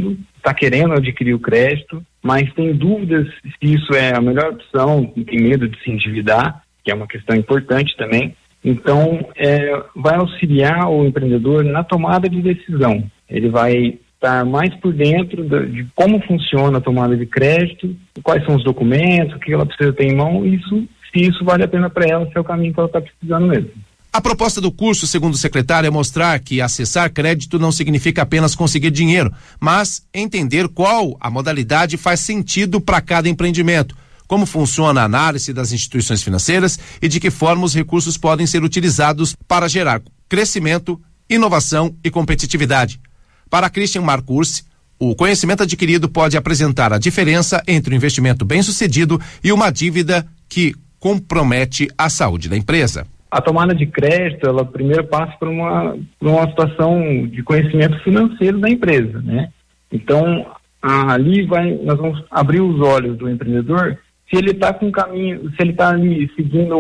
está querendo adquirir o crédito, mas tem dúvidas se isso é a melhor opção, tem medo de se endividar, que é uma questão importante também. Então, vai auxiliar o empreendedor na tomada de decisão. Ele vai estar mais por dentro de como funciona a tomada de crédito, quais são os documentos, o que ela precisa ter em mão, se isso vale a pena para ela, se é o caminho que ela está precisando mesmo. A proposta do curso, segundo o secretário, é mostrar que acessar crédito não significa apenas conseguir dinheiro, mas entender qual a modalidade faz sentido para cada empreendimento, como funciona a análise das instituições financeiras e de que forma os recursos podem ser utilizados para gerar crescimento, inovação e competitividade. Para Christian Marcursi, o conhecimento adquirido pode apresentar a diferença entre um investimento bem-sucedido e uma dívida que compromete a saúde da empresa. A tomada de crédito, ela primeiro passa por uma situação de conhecimento financeiro da empresa, né? Então, ali nós vamos abrir os olhos do empreendedor, se ele está com caminho, se ele está ali seguindo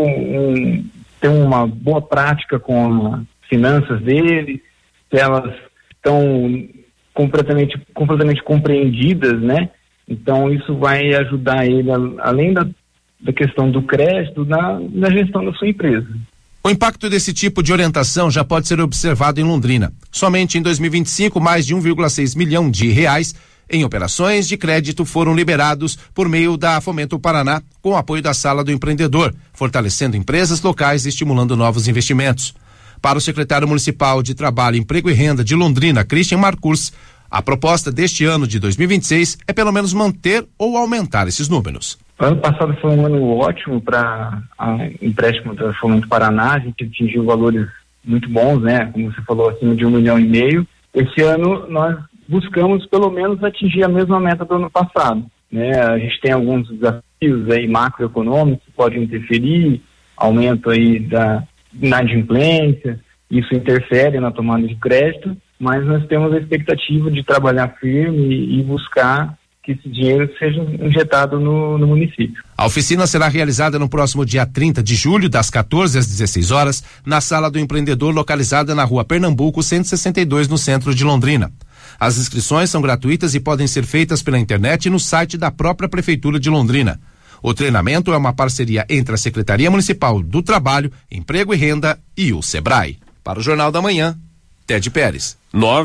tem uma boa prática com as finanças dele, se elas estão completamente compreendidas, né? Então, isso vai ajudar ele, além da questão do crédito, na gestão da sua empresa. O impacto desse tipo de orientação já pode ser observado em Londrina. Somente em 2025, mais de 1,6 milhão de reais em operações de crédito foram liberados por meio da Fomento Paraná, com o apoio da Sala do Empreendedor, fortalecendo empresas locais e estimulando novos investimentos. Para o secretário municipal de Trabalho, Emprego e Renda de Londrina, Christian Marcursi, a proposta deste ano de 2026 é pelo menos manter ou aumentar esses números. O ano passado foi um ano ótimo para empréstimo da Fomento Paraná, a gente atingiu valores muito bons, né? Como você falou, acima de 1,5 milhão. Esse ano nós buscamos pelo menos atingir a mesma meta do ano passado, né? A gente tem alguns desafios aí macroeconômicos que podem interferir, aumento aí da inadimplência, isso interfere na tomada de crédito, mas nós temos a expectativa de trabalhar firme e buscar que esse dinheiro seja injetado no município. A oficina será realizada no próximo dia 30 de julho, das 14 às 16 horas, na Sala do Empreendedor, localizada na Rua Pernambuco, 162, no centro de Londrina. As inscrições são gratuitas e podem ser feitas pela internet e no site da própria Prefeitura de Londrina. O treinamento é uma parceria entre a Secretaria Municipal do Trabalho, Emprego e Renda e o Sebrae. Para o Jornal da Manhã, Ted Pérez.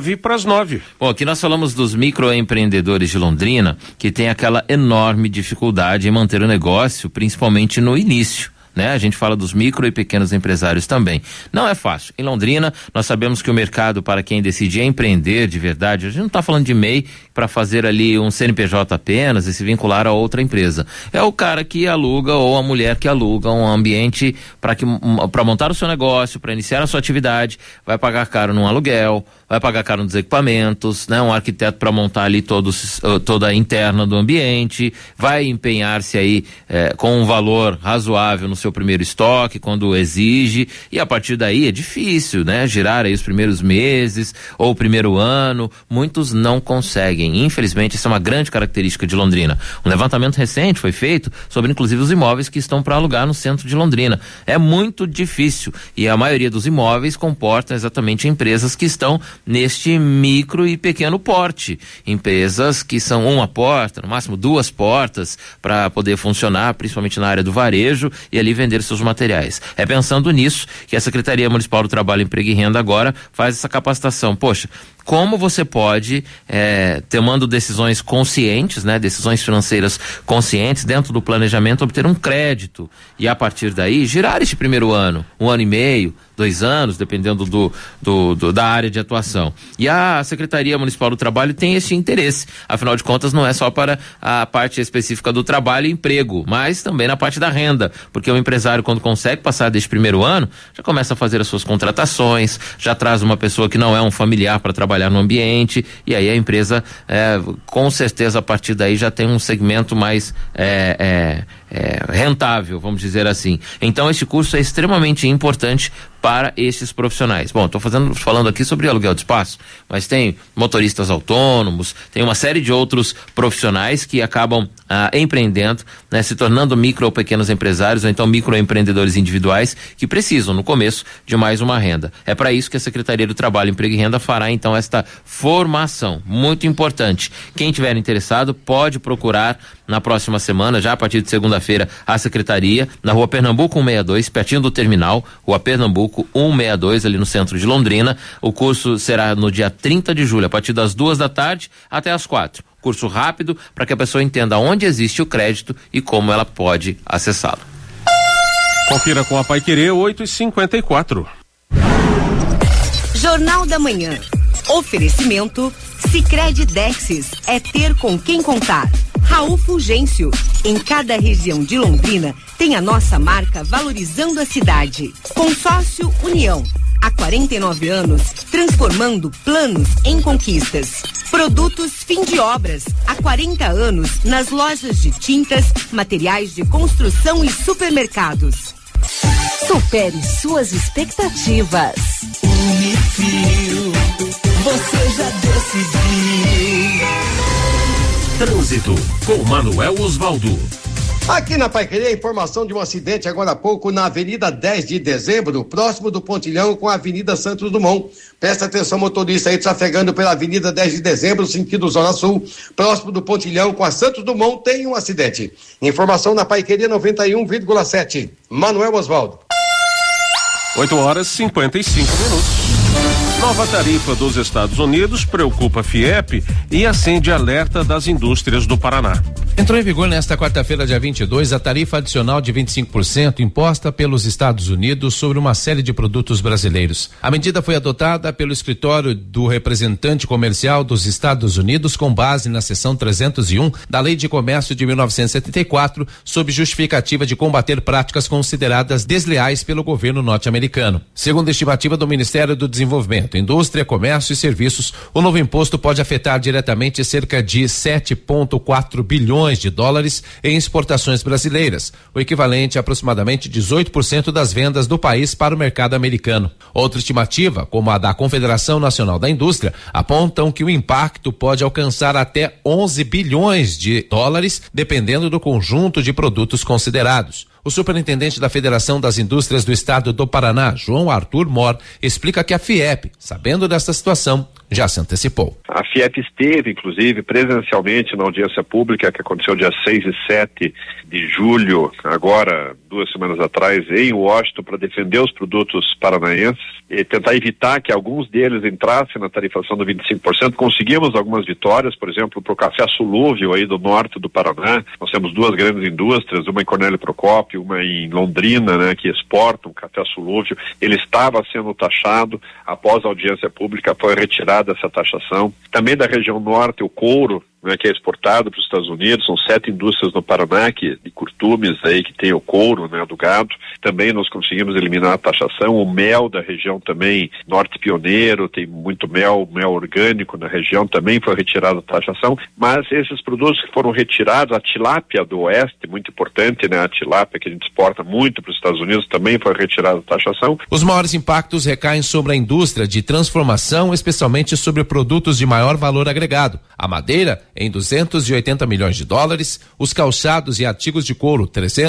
8:09. Bom, aqui nós falamos dos microempreendedores de Londrina, que tem aquela enorme dificuldade em manter o negócio, principalmente no início, né? A gente fala dos micro e pequenos empresários também. Não é fácil. Em Londrina, nós sabemos que o mercado para quem decide empreender de verdade, a gente não está falando de MEI para fazer ali um CNPJ apenas e se vincular a outra empresa. É o cara que aluga ou a mulher que aluga um ambiente para montar o seu negócio, para iniciar a sua atividade, vai pagar caro num aluguel, vai pagar caro nos equipamentos, né? Um arquiteto para montar ali toda a interna do ambiente, vai empenhar-se aí com um valor razoável no seu primeiro estoque, quando exige, e a partir daí é difícil, né? Girar aí os primeiros meses ou o primeiro ano, muitos não conseguem. Infelizmente, isso é uma grande característica de Londrina. Um levantamento recente foi feito sobre, inclusive, os imóveis que estão para alugar no centro de Londrina. É muito difícil e a maioria dos imóveis comporta exatamente empresas que estão neste micro e pequeno porte. Empresas que são uma porta, no máximo 2 portas, para poder funcionar, principalmente na área do varejo, e ali vender seus materiais. É pensando nisso que a Secretaria Municipal do Trabalho, Emprego e Renda agora faz essa capacitação. Poxa, como você pode, tomando decisões conscientes, né, decisões financeiras conscientes dentro do planejamento, obter um crédito e a partir daí girar este primeiro ano, 1 ano e meio, 2 anos, dependendo da área de atuação. E a Secretaria Municipal do Trabalho tem esse interesse. Afinal de contas, não é só para a parte específica do trabalho e emprego, mas também na parte da renda, porque o empresário, quando consegue passar deste primeiro ano, já começa a fazer as suas contratações, já traz uma pessoa que não é um familiar para trabalhar no ambiente, e aí a empresa, com certeza, a partir daí já tem um segmento mais rentável, vamos dizer assim. Então, este curso é extremamente importante para esses profissionais. Bom, estou falando aqui sobre aluguel de espaço, mas tem motoristas autônomos, tem uma série de outros profissionais que acabam empreendendo, né, se tornando micro ou pequenos empresários, ou então microempreendedores individuais que precisam, no começo, de mais uma renda. É para isso que a Secretaria do Trabalho, Emprego e Renda fará, então, esta formação. Muito importante. Quem tiver interessado pode procurar na próxima semana, já a partir de segunda-feira, a Secretaria, na Rua Pernambuco 162, pertinho do terminal, Rua Pernambuco 162, ali no centro de Londrina. O curso será no dia 30 de julho, a partir das 2h até as 4h. Curso rápido para que a pessoa entenda onde existe o crédito e como ela pode acessá-lo. Confira com a Paiquerê 8h54. Jornal da Manhã. Oferecimento Sicredi Dexis, é ter com quem contar. Raul Fulgêncio, em cada região de Londrina tem a nossa marca valorizando a cidade. Consórcio União, há 49 anos transformando planos em conquistas. Produtos Fim de Obras, há 40 anos nas lojas de tintas, materiais de construção e supermercados. Supere suas expectativas. Unifil, você já decidiu. Trânsito com Manuel Osvaldo. Aqui na Paiquerê, informação de um acidente agora há pouco na Avenida 10 de Dezembro, próximo do Pontilhão com a Avenida Santos Dumont. Presta atenção, motorista aí trafegando pela Avenida 10 de Dezembro, sentido Zona Sul, próximo do Pontilhão com a Santos Dumont, tem um acidente. Informação na Paiquerê 91,7. Manuel Osvaldo. 8h55. Nova tarifa dos Estados Unidos preocupa a FIEP e acende alerta das indústrias do Paraná. Entrou em vigor nesta quarta-feira, dia 22, a tarifa adicional de 25% imposta pelos Estados Unidos sobre uma série de produtos brasileiros. A medida foi adotada pelo escritório do representante comercial dos Estados Unidos com base na seção 301 da Lei de Comércio de 1974, sob justificativa de combater práticas consideradas desleais pelo governo norte-americano. Segundo a estimativa do Ministério do Desenvolvimento, Indústria, Comércio e Serviços, o novo imposto pode afetar diretamente cerca de 7,4 bilhões de dólares em exportações brasileiras, o equivalente a aproximadamente 18% das vendas do país para o mercado americano. Outra estimativa, como a da Confederação Nacional da Indústria, apontam que o impacto pode alcançar até 11 bilhões de dólares, dependendo do conjunto de produtos considerados. O superintendente da Federação das Indústrias do Estado do Paraná, João Arthur Mor, explica que a FIEP, sabendo desta situação, já se antecipou. A FIEP esteve, inclusive, presencialmente na audiência pública que aconteceu dia 6 e 7 de julho, agora 2 semanas atrás, em Washington, para defender os produtos paranaenses e tentar evitar que alguns deles entrassem na tarifação do 25%. Conseguimos algumas vitórias, por exemplo, para o café solúvel aí do norte do Paraná. Nós temos 2 grandes indústrias, uma em Cornélio Procópio, uma em Londrina, né, que exportam café solúvel. Ele estava sendo taxado, após a audiência pública foi retirada essa taxação. Também da região norte, o couro, né, que é exportado para os Estados Unidos, são 7 indústrias no Paraná de curtumes aí que tem o couro, né, do gado. Também nós conseguimos eliminar a taxação. O mel da região também, Norte Pioneiro, tem muito mel orgânico na região, também foi retirada a taxação. Mas esses produtos que foram retirados, a tilápia do oeste, muito importante, né, a tilápia que a gente exporta muito para os Estados Unidos, também foi retirada a taxação. Os maiores impactos recaem sobre a indústria de transformação, especialmente sobre produtos de maior valor agregado. A madeira em 280 milhões de dólares, os calçados e artigos de couro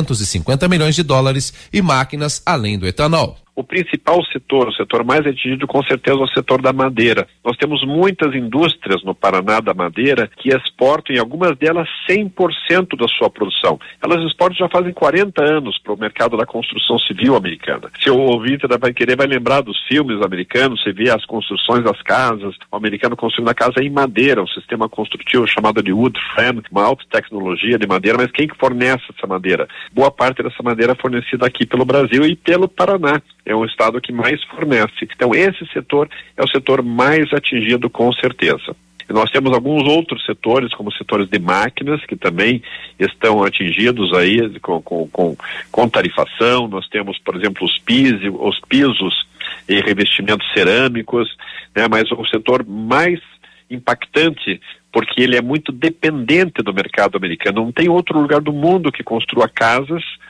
350 milhões de dólares e máquinas além do etanol. O principal setor, o setor mais atingido com certeza é o setor da madeira. Nós temos muitas indústrias no Paraná da madeira que exportam, e algumas delas 100% da sua produção. Elas exportam já fazem 40 anos para o mercado da construção civil americana. Se o ouvinte vai querer, vai lembrar dos filmes americanos, você vê as construções das casas, o americano construindo a casa em madeira, um sistema construtivo chamado de wood frame, uma alta tecnologia de madeira, mas quem que fornece essa madeira? Boa parte dessa madeira é fornecida aqui pelo Brasil e pelo Paraná. É um estado que mais fornece. Então esse setor é o setor mais atingido com certeza. E nós temos alguns outros setores, como setores de máquinas, que também estão atingidos aí com tarifação. Nós temos, por exemplo, os pisos e revestimentos cerâmicos, né? Mas o setor mais impactante, porque ele é muito dependente do mercado americano. Não tem outro lugar do mundo que construa casas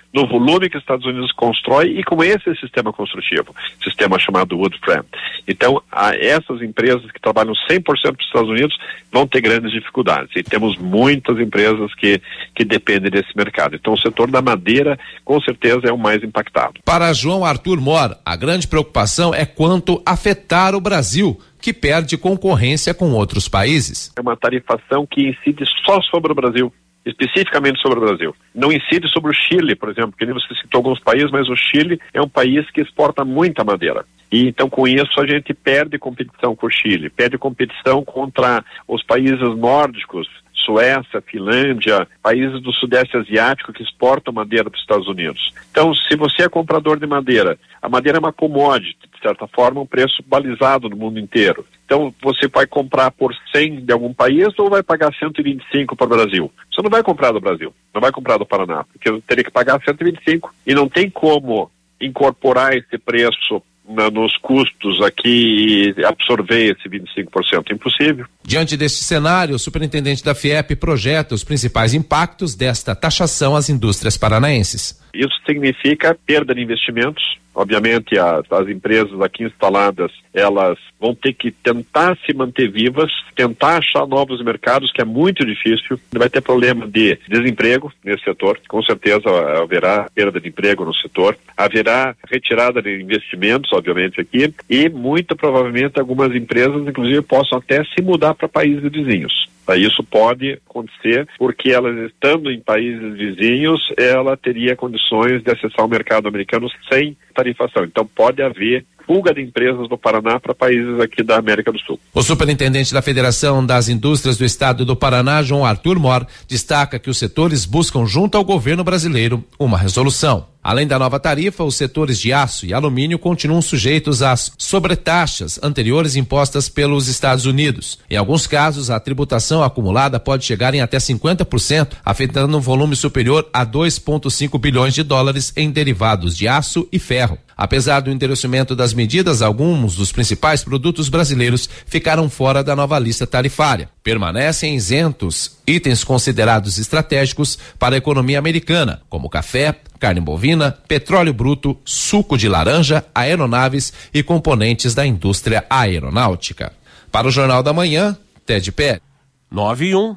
no volume que os Estados Unidos constrói e com esse sistema construtivo, sistema chamado wood frame. Então, essas empresas que trabalham 100% para os Estados Unidos vão ter grandes dificuldades, e temos muitas empresas que dependem desse mercado. Então, o setor da madeira, com certeza, é o mais impactado. Para João Arthur Mor, a grande preocupação é quanto afetar o Brasil, que perde concorrência com outros países. É uma tarifação que incide só sobre o Brasil, especificamente sobre o Brasil. Não incide sobre o Chile, por exemplo, que nem você citou alguns países, mas o Chile é um país que exporta muita madeira. E então, com isso, a gente perde competição com o Chile, perde competição contra os países nórdicos, Suécia, Finlândia, países do Sudeste Asiático que exportam madeira para os Estados Unidos. Então, se você é comprador de madeira, a madeira é uma commodity, de certa forma, um preço balizado no mundo inteiro. Então, você vai comprar por 100 de algum país ou vai pagar 125 para o Brasil? Você não vai comprar do Brasil, não vai comprar do Paraná, porque eu teria que pagar 125 e não tem como incorporar esse preço nos custos aqui e absorver esse 25%. Impossível. Diante deste cenário, o superintendente da FIEP projeta os principais impactos desta taxação às indústrias paranaenses. Isso significa perda de investimentos. Obviamente, as empresas aqui instaladas, elas vão ter que tentar se manter vivas, tentar achar novos mercados, que é muito difícil. Vai ter problema de desemprego nesse setor. Com certeza haverá perda de emprego no setor. Haverá retirada de investimentos, obviamente, aqui. E, muito provavelmente, algumas empresas, inclusive, possam até se mudar para países vizinhos. Isso pode acontecer porque elas, estando em países vizinhos, ela teria condições de acessar o mercado americano sem tarifação. Então pode haver fuga de empresas do Paraná para países aqui da América do Sul. O superintendente da Federação das Indústrias do Estado do Paraná, João Arthur Mor, destaca que os setores buscam junto ao governo brasileiro uma resolução. Além da nova tarifa, os setores de aço e alumínio continuam sujeitos às sobretaxas anteriores impostas pelos Estados Unidos. Em alguns casos, a tributação acumulada pode chegar em até 50%, afetando um volume superior a 2,5 bilhões de dólares em derivados de aço e ferro. Apesar do endurecimento das medidas, alguns dos principais produtos brasileiros ficaram fora da nova lista tarifária. Permanecem isentos itens considerados estratégicos para a economia americana, como café, carne bovina, petróleo bruto, suco de laranja, aeronaves e componentes da indústria aeronáutica. Para o Jornal da Manhã, Ted Pé. 9-1.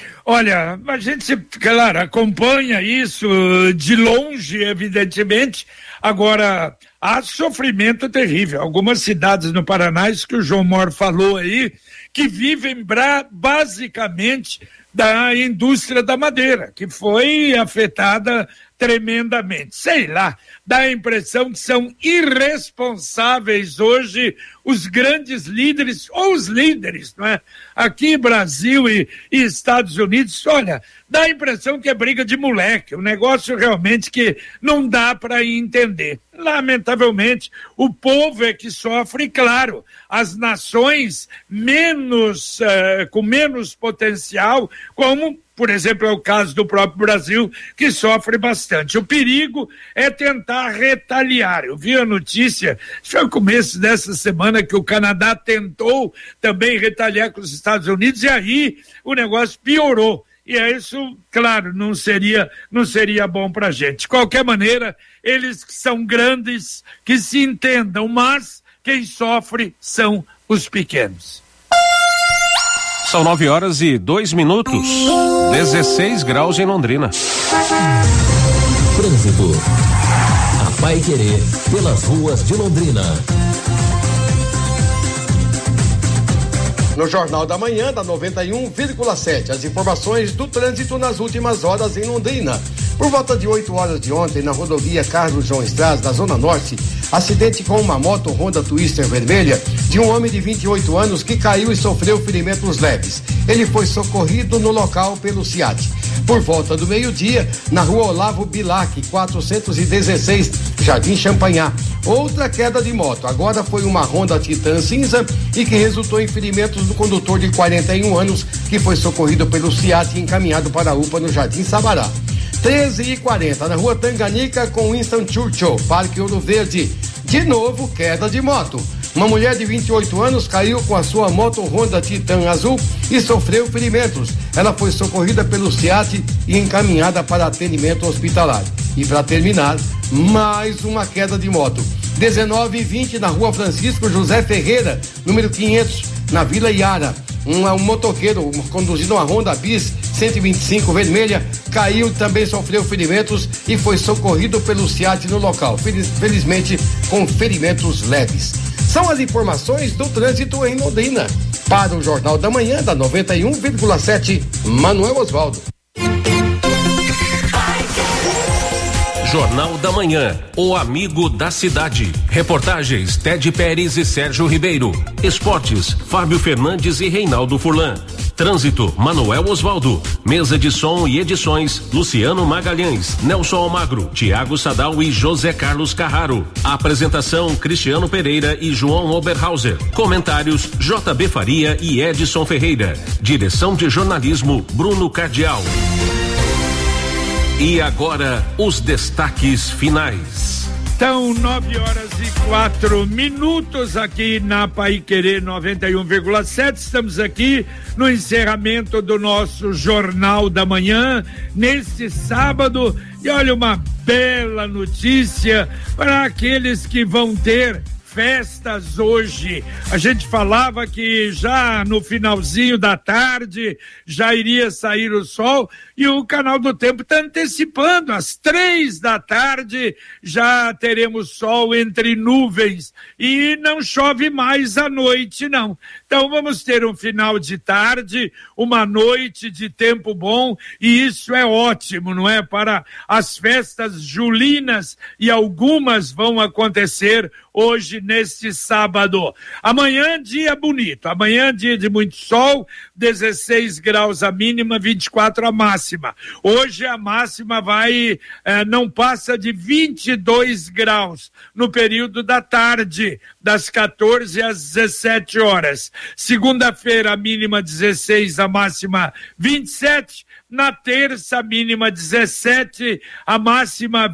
Olha, a gente, claro, acompanha isso de longe, evidentemente. Agora, há sofrimento terrível. Algumas cidades no Paraná, isso que o João Mor falou aí, que vivem basicamente da indústria da madeira, que foi afetada tremendamente. Sei lá, dá a impressão que são irresponsáveis hoje os grandes líderes, ou os líderes, não é? Aqui, Brasil e Estados Unidos, olha, dá a impressão que é briga de moleque, um negócio realmente que não dá para entender. Lamentavelmente, o povo é que sofre, claro, as nações com menos potencial, como, por exemplo, é o caso do próprio Brasil, que sofre bastante. O perigo é tentar retaliar. Eu vi a notícia, foi no começo dessa semana, que o Canadá tentou também retaliar com os Estados Unidos, e aí o negócio piorou. E isso, claro, não seria bom pra gente. De qualquer maneira, eles são grandes, que se entendam, mas quem sofre são os pequenos. São 9h02, 16 graus em Londrina. Trânsito. A Paiquerê, pelas ruas de Londrina. No Jornal da Manhã, da 91,7, as informações do trânsito nas últimas horas em Londrina. Por volta de 8 horas de ontem, na rodovia Carlos João Estrada, na Zona Norte, acidente com uma moto Honda Twister vermelha de um homem de 28 anos que caiu e sofreu ferimentos leves. Ele foi socorrido no local pelo SIAT. Por volta do meio-dia, na rua Olavo Bilac, 416, Jardim Champanhar. Outra queda de moto, agora foi uma Honda Titan cinza e que resultou em ferimentos do condutor de 41 anos, que foi socorrido pelo SIAT e encaminhado para a UPA no Jardim Sabará. 13h40, na rua Tanganica com Winston Churchill, Parque Ouro Verde. De novo, queda de moto. Uma mulher de 28 anos caiu com a sua moto Honda Titan azul e sofreu ferimentos. Ela foi socorrida pelo SIAT e encaminhada para atendimento hospitalar. E para terminar, mais uma queda de moto. 19h20 na rua Francisco José Ferreira, número 500, na Vila Iara. Um motoqueiro conduzindo uma Honda Bis 125 vermelha caiu, também sofreu ferimentos e foi socorrido pelo SEAT no local, felizmente com ferimentos leves. São as informações do trânsito em Londrina. Para o Jornal da Manhã da 91,7, Manuel Osvaldo. Jornal da Manhã, o amigo da cidade. Reportagens Ted Pérez e Sérgio Ribeiro. Esportes, Fábio Fernandes e Reinaldo Furlan. Trânsito, Manuel Osvaldo. Mesa de som e edições, Luciano Magalhães, Nelson Almagro, Tiago Sadal e José Carlos Carraro. Apresentação, Cristiano Pereira e João Oberhauser. Comentários, JB Faria e Edson Ferreira. Direção de jornalismo, Bruno Cardial. E agora, os destaques finais. São 9h04 aqui na Paiquerê 91,7. Estamos aqui no encerramento do nosso Jornal da Manhã, neste sábado. E olha, uma bela notícia para aqueles que vão ter festas hoje. A gente falava que já no finalzinho da tarde já iria sair o sol, e o Canal do Tempo está antecipando, às 3 da tarde já teremos sol entre nuvens e não chove mais à noite, não. Então vamos ter um final de tarde, uma noite de tempo bom, e isso é ótimo, não é? Para as festas julinas, e algumas vão acontecer hoje, neste sábado. Amanhã, dia bonito. Amanhã, dia de muito sol, 16 graus a mínima, 24 a máxima. Hoje a máxima não passa de 22 graus no período da tarde, das 14 às 17 horas. Segunda-feira, a mínima 16, a máxima 27. Na terça, mínima 17, a máxima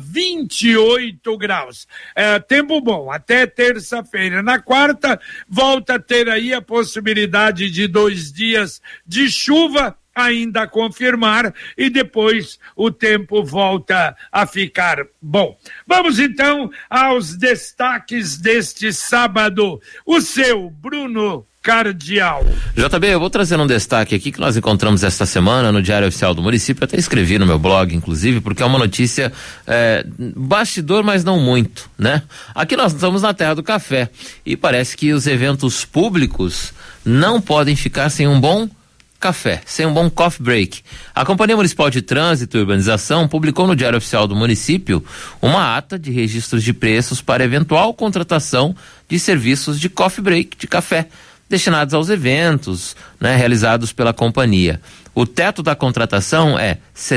28 graus. Tempo bom até terça-feira. Na quarta, volta a ter aí a possibilidade de 2 dias de chuva, ainda a confirmar, e depois o tempo volta a ficar bom. Vamos então aos destaques deste sábado. O seu, Bruno Cardial. JB, eu vou trazer um destaque aqui que nós encontramos esta semana no Diário Oficial do Município. Eu até escrevi no meu blog, inclusive, porque é uma notícia bastidor, mas não muito, né? Aqui nós estamos na terra do café e parece que os eventos públicos não podem ficar sem um bom café, sem um bom coffee break. A Companhia Municipal de Trânsito e Urbanização publicou no Diário Oficial do Município uma ata de registros de preços para eventual contratação de serviços de coffee break, de café, destinados aos eventos, né, realizados pela companhia. O teto da contratação é R$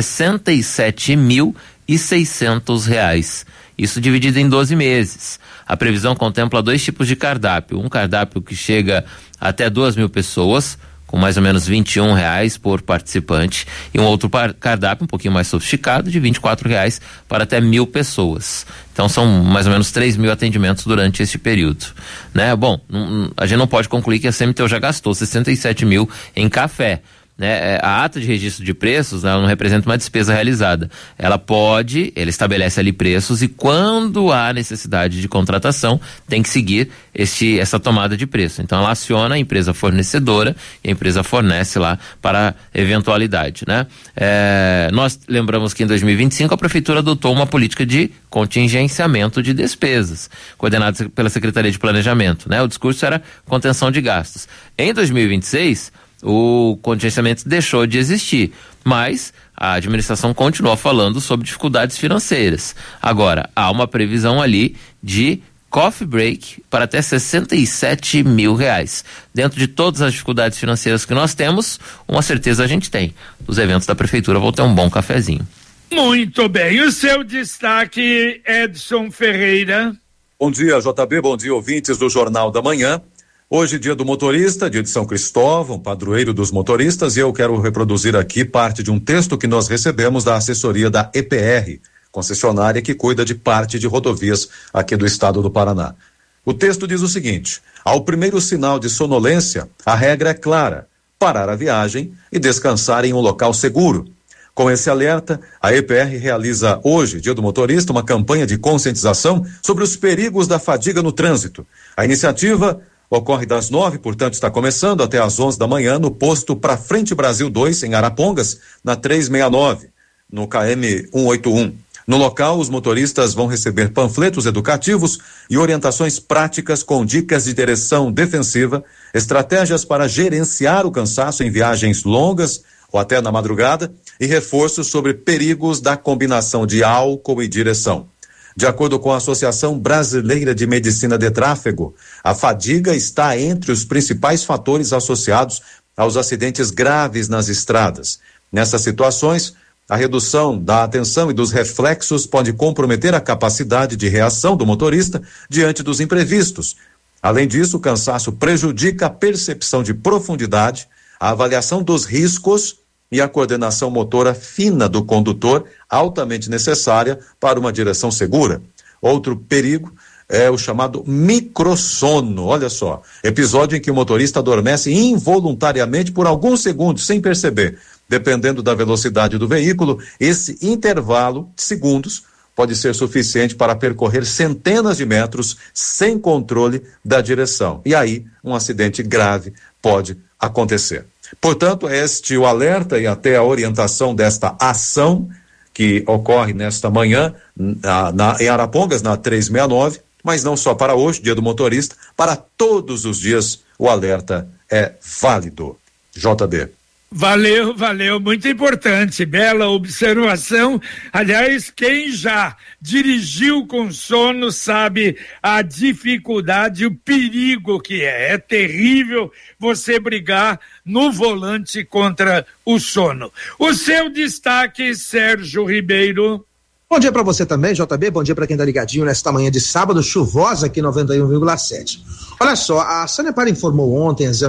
67.600. Isso dividido em 12 meses. A previsão contempla 2 tipos de cardápio. Um cardápio que chega até 2.000 pessoas, com mais ou menos R$21 por participante, e um outro cardápio um pouquinho mais sofisticado, de R$24 para até 1.000 pessoas. Então são mais ou menos 3.000 atendimentos durante esse período, né? Bom, a gente não pode concluir que a CMTU já gastou 67 mil em café, né? A ata de registro de preços, ela não representa uma despesa realizada. Ela estabelece ali preços, e quando há necessidade de contratação, tem que seguir essa tomada de preço. Então ela aciona a empresa fornecedora e a empresa fornece lá para eventualidade, né? Nós lembramos que em 2025 a Prefeitura adotou uma política de contingenciamento de despesas, coordenada pela Secretaria de Planejamento, né? O discurso era contenção de gastos. Em 2026, o contingenciamento deixou de existir, mas a administração continua falando sobre dificuldades financeiras. Agora, há uma previsão ali de coffee break para até R$67 mil. Dentro de todas as dificuldades financeiras que nós temos, uma certeza a gente tem: os eventos da prefeitura vão ter um bom cafezinho. Muito bem, o seu destaque, Edson Ferreira. Bom dia, JB, bom dia, ouvintes do Jornal da Manhã. Hoje, dia do motorista, dia de São Cristóvão, padroeiro dos motoristas, e eu quero reproduzir aqui parte de um texto que nós recebemos da assessoria da EPR, concessionária que cuida de parte de rodovias aqui do estado do Paraná. O texto diz o seguinte: ao primeiro sinal de sonolência, a regra é clara: parar a viagem e descansar em um local seguro. Com esse alerta, a EPR realiza hoje, Dia do Motorista, uma campanha de conscientização sobre os perigos da fadiga no trânsito. A iniciativa ocorre das 9, portanto está começando até às 11 da manhã no posto Pra Frente Brasil 2, em Arapongas, na 369, no KM 181. No local, os motoristas vão receber panfletos educativos e orientações práticas com dicas de direção defensiva, estratégias para gerenciar o cansaço em viagens longas ou até na madrugada e reforços sobre perigos da combinação de álcool e direção. De acordo com a Associação Brasileira de Medicina de Tráfego, a fadiga está entre os principais fatores associados aos acidentes graves nas estradas. Nessas situações, a redução da atenção e dos reflexos pode comprometer a capacidade de reação do motorista diante dos imprevistos. Além disso, o cansaço prejudica a percepção de profundidade, a avaliação dos riscos e a coordenação motora fina do condutor, altamente necessária para uma direção segura. Outro perigo é o chamado microsono. Olha só, episódio em que o motorista adormece involuntariamente por alguns segundos sem perceber. Dependendo da velocidade do veículo, esse intervalo de segundos pode ser suficiente para percorrer centenas de metros sem controle da direção. E aí, um acidente grave pode acontecer. Portanto, este o alerta e até a orientação desta ação que ocorre nesta manhã em Arapongas, na 369, mas não só para hoje, Dia do Motorista, para todos os dias o alerta é válido. JB. Valeu, muito importante, bela observação. Aliás, quem já dirigiu com sono sabe a dificuldade, o perigo que é. É terrível você brigar no volante contra o sono. O seu destaque, Sérgio Ribeiro. Bom dia para você também, JB. Bom dia para quem tá ligadinho nesta manhã de sábado chuvosa aqui 91,7. Olha só, a Sanepar informou ontem às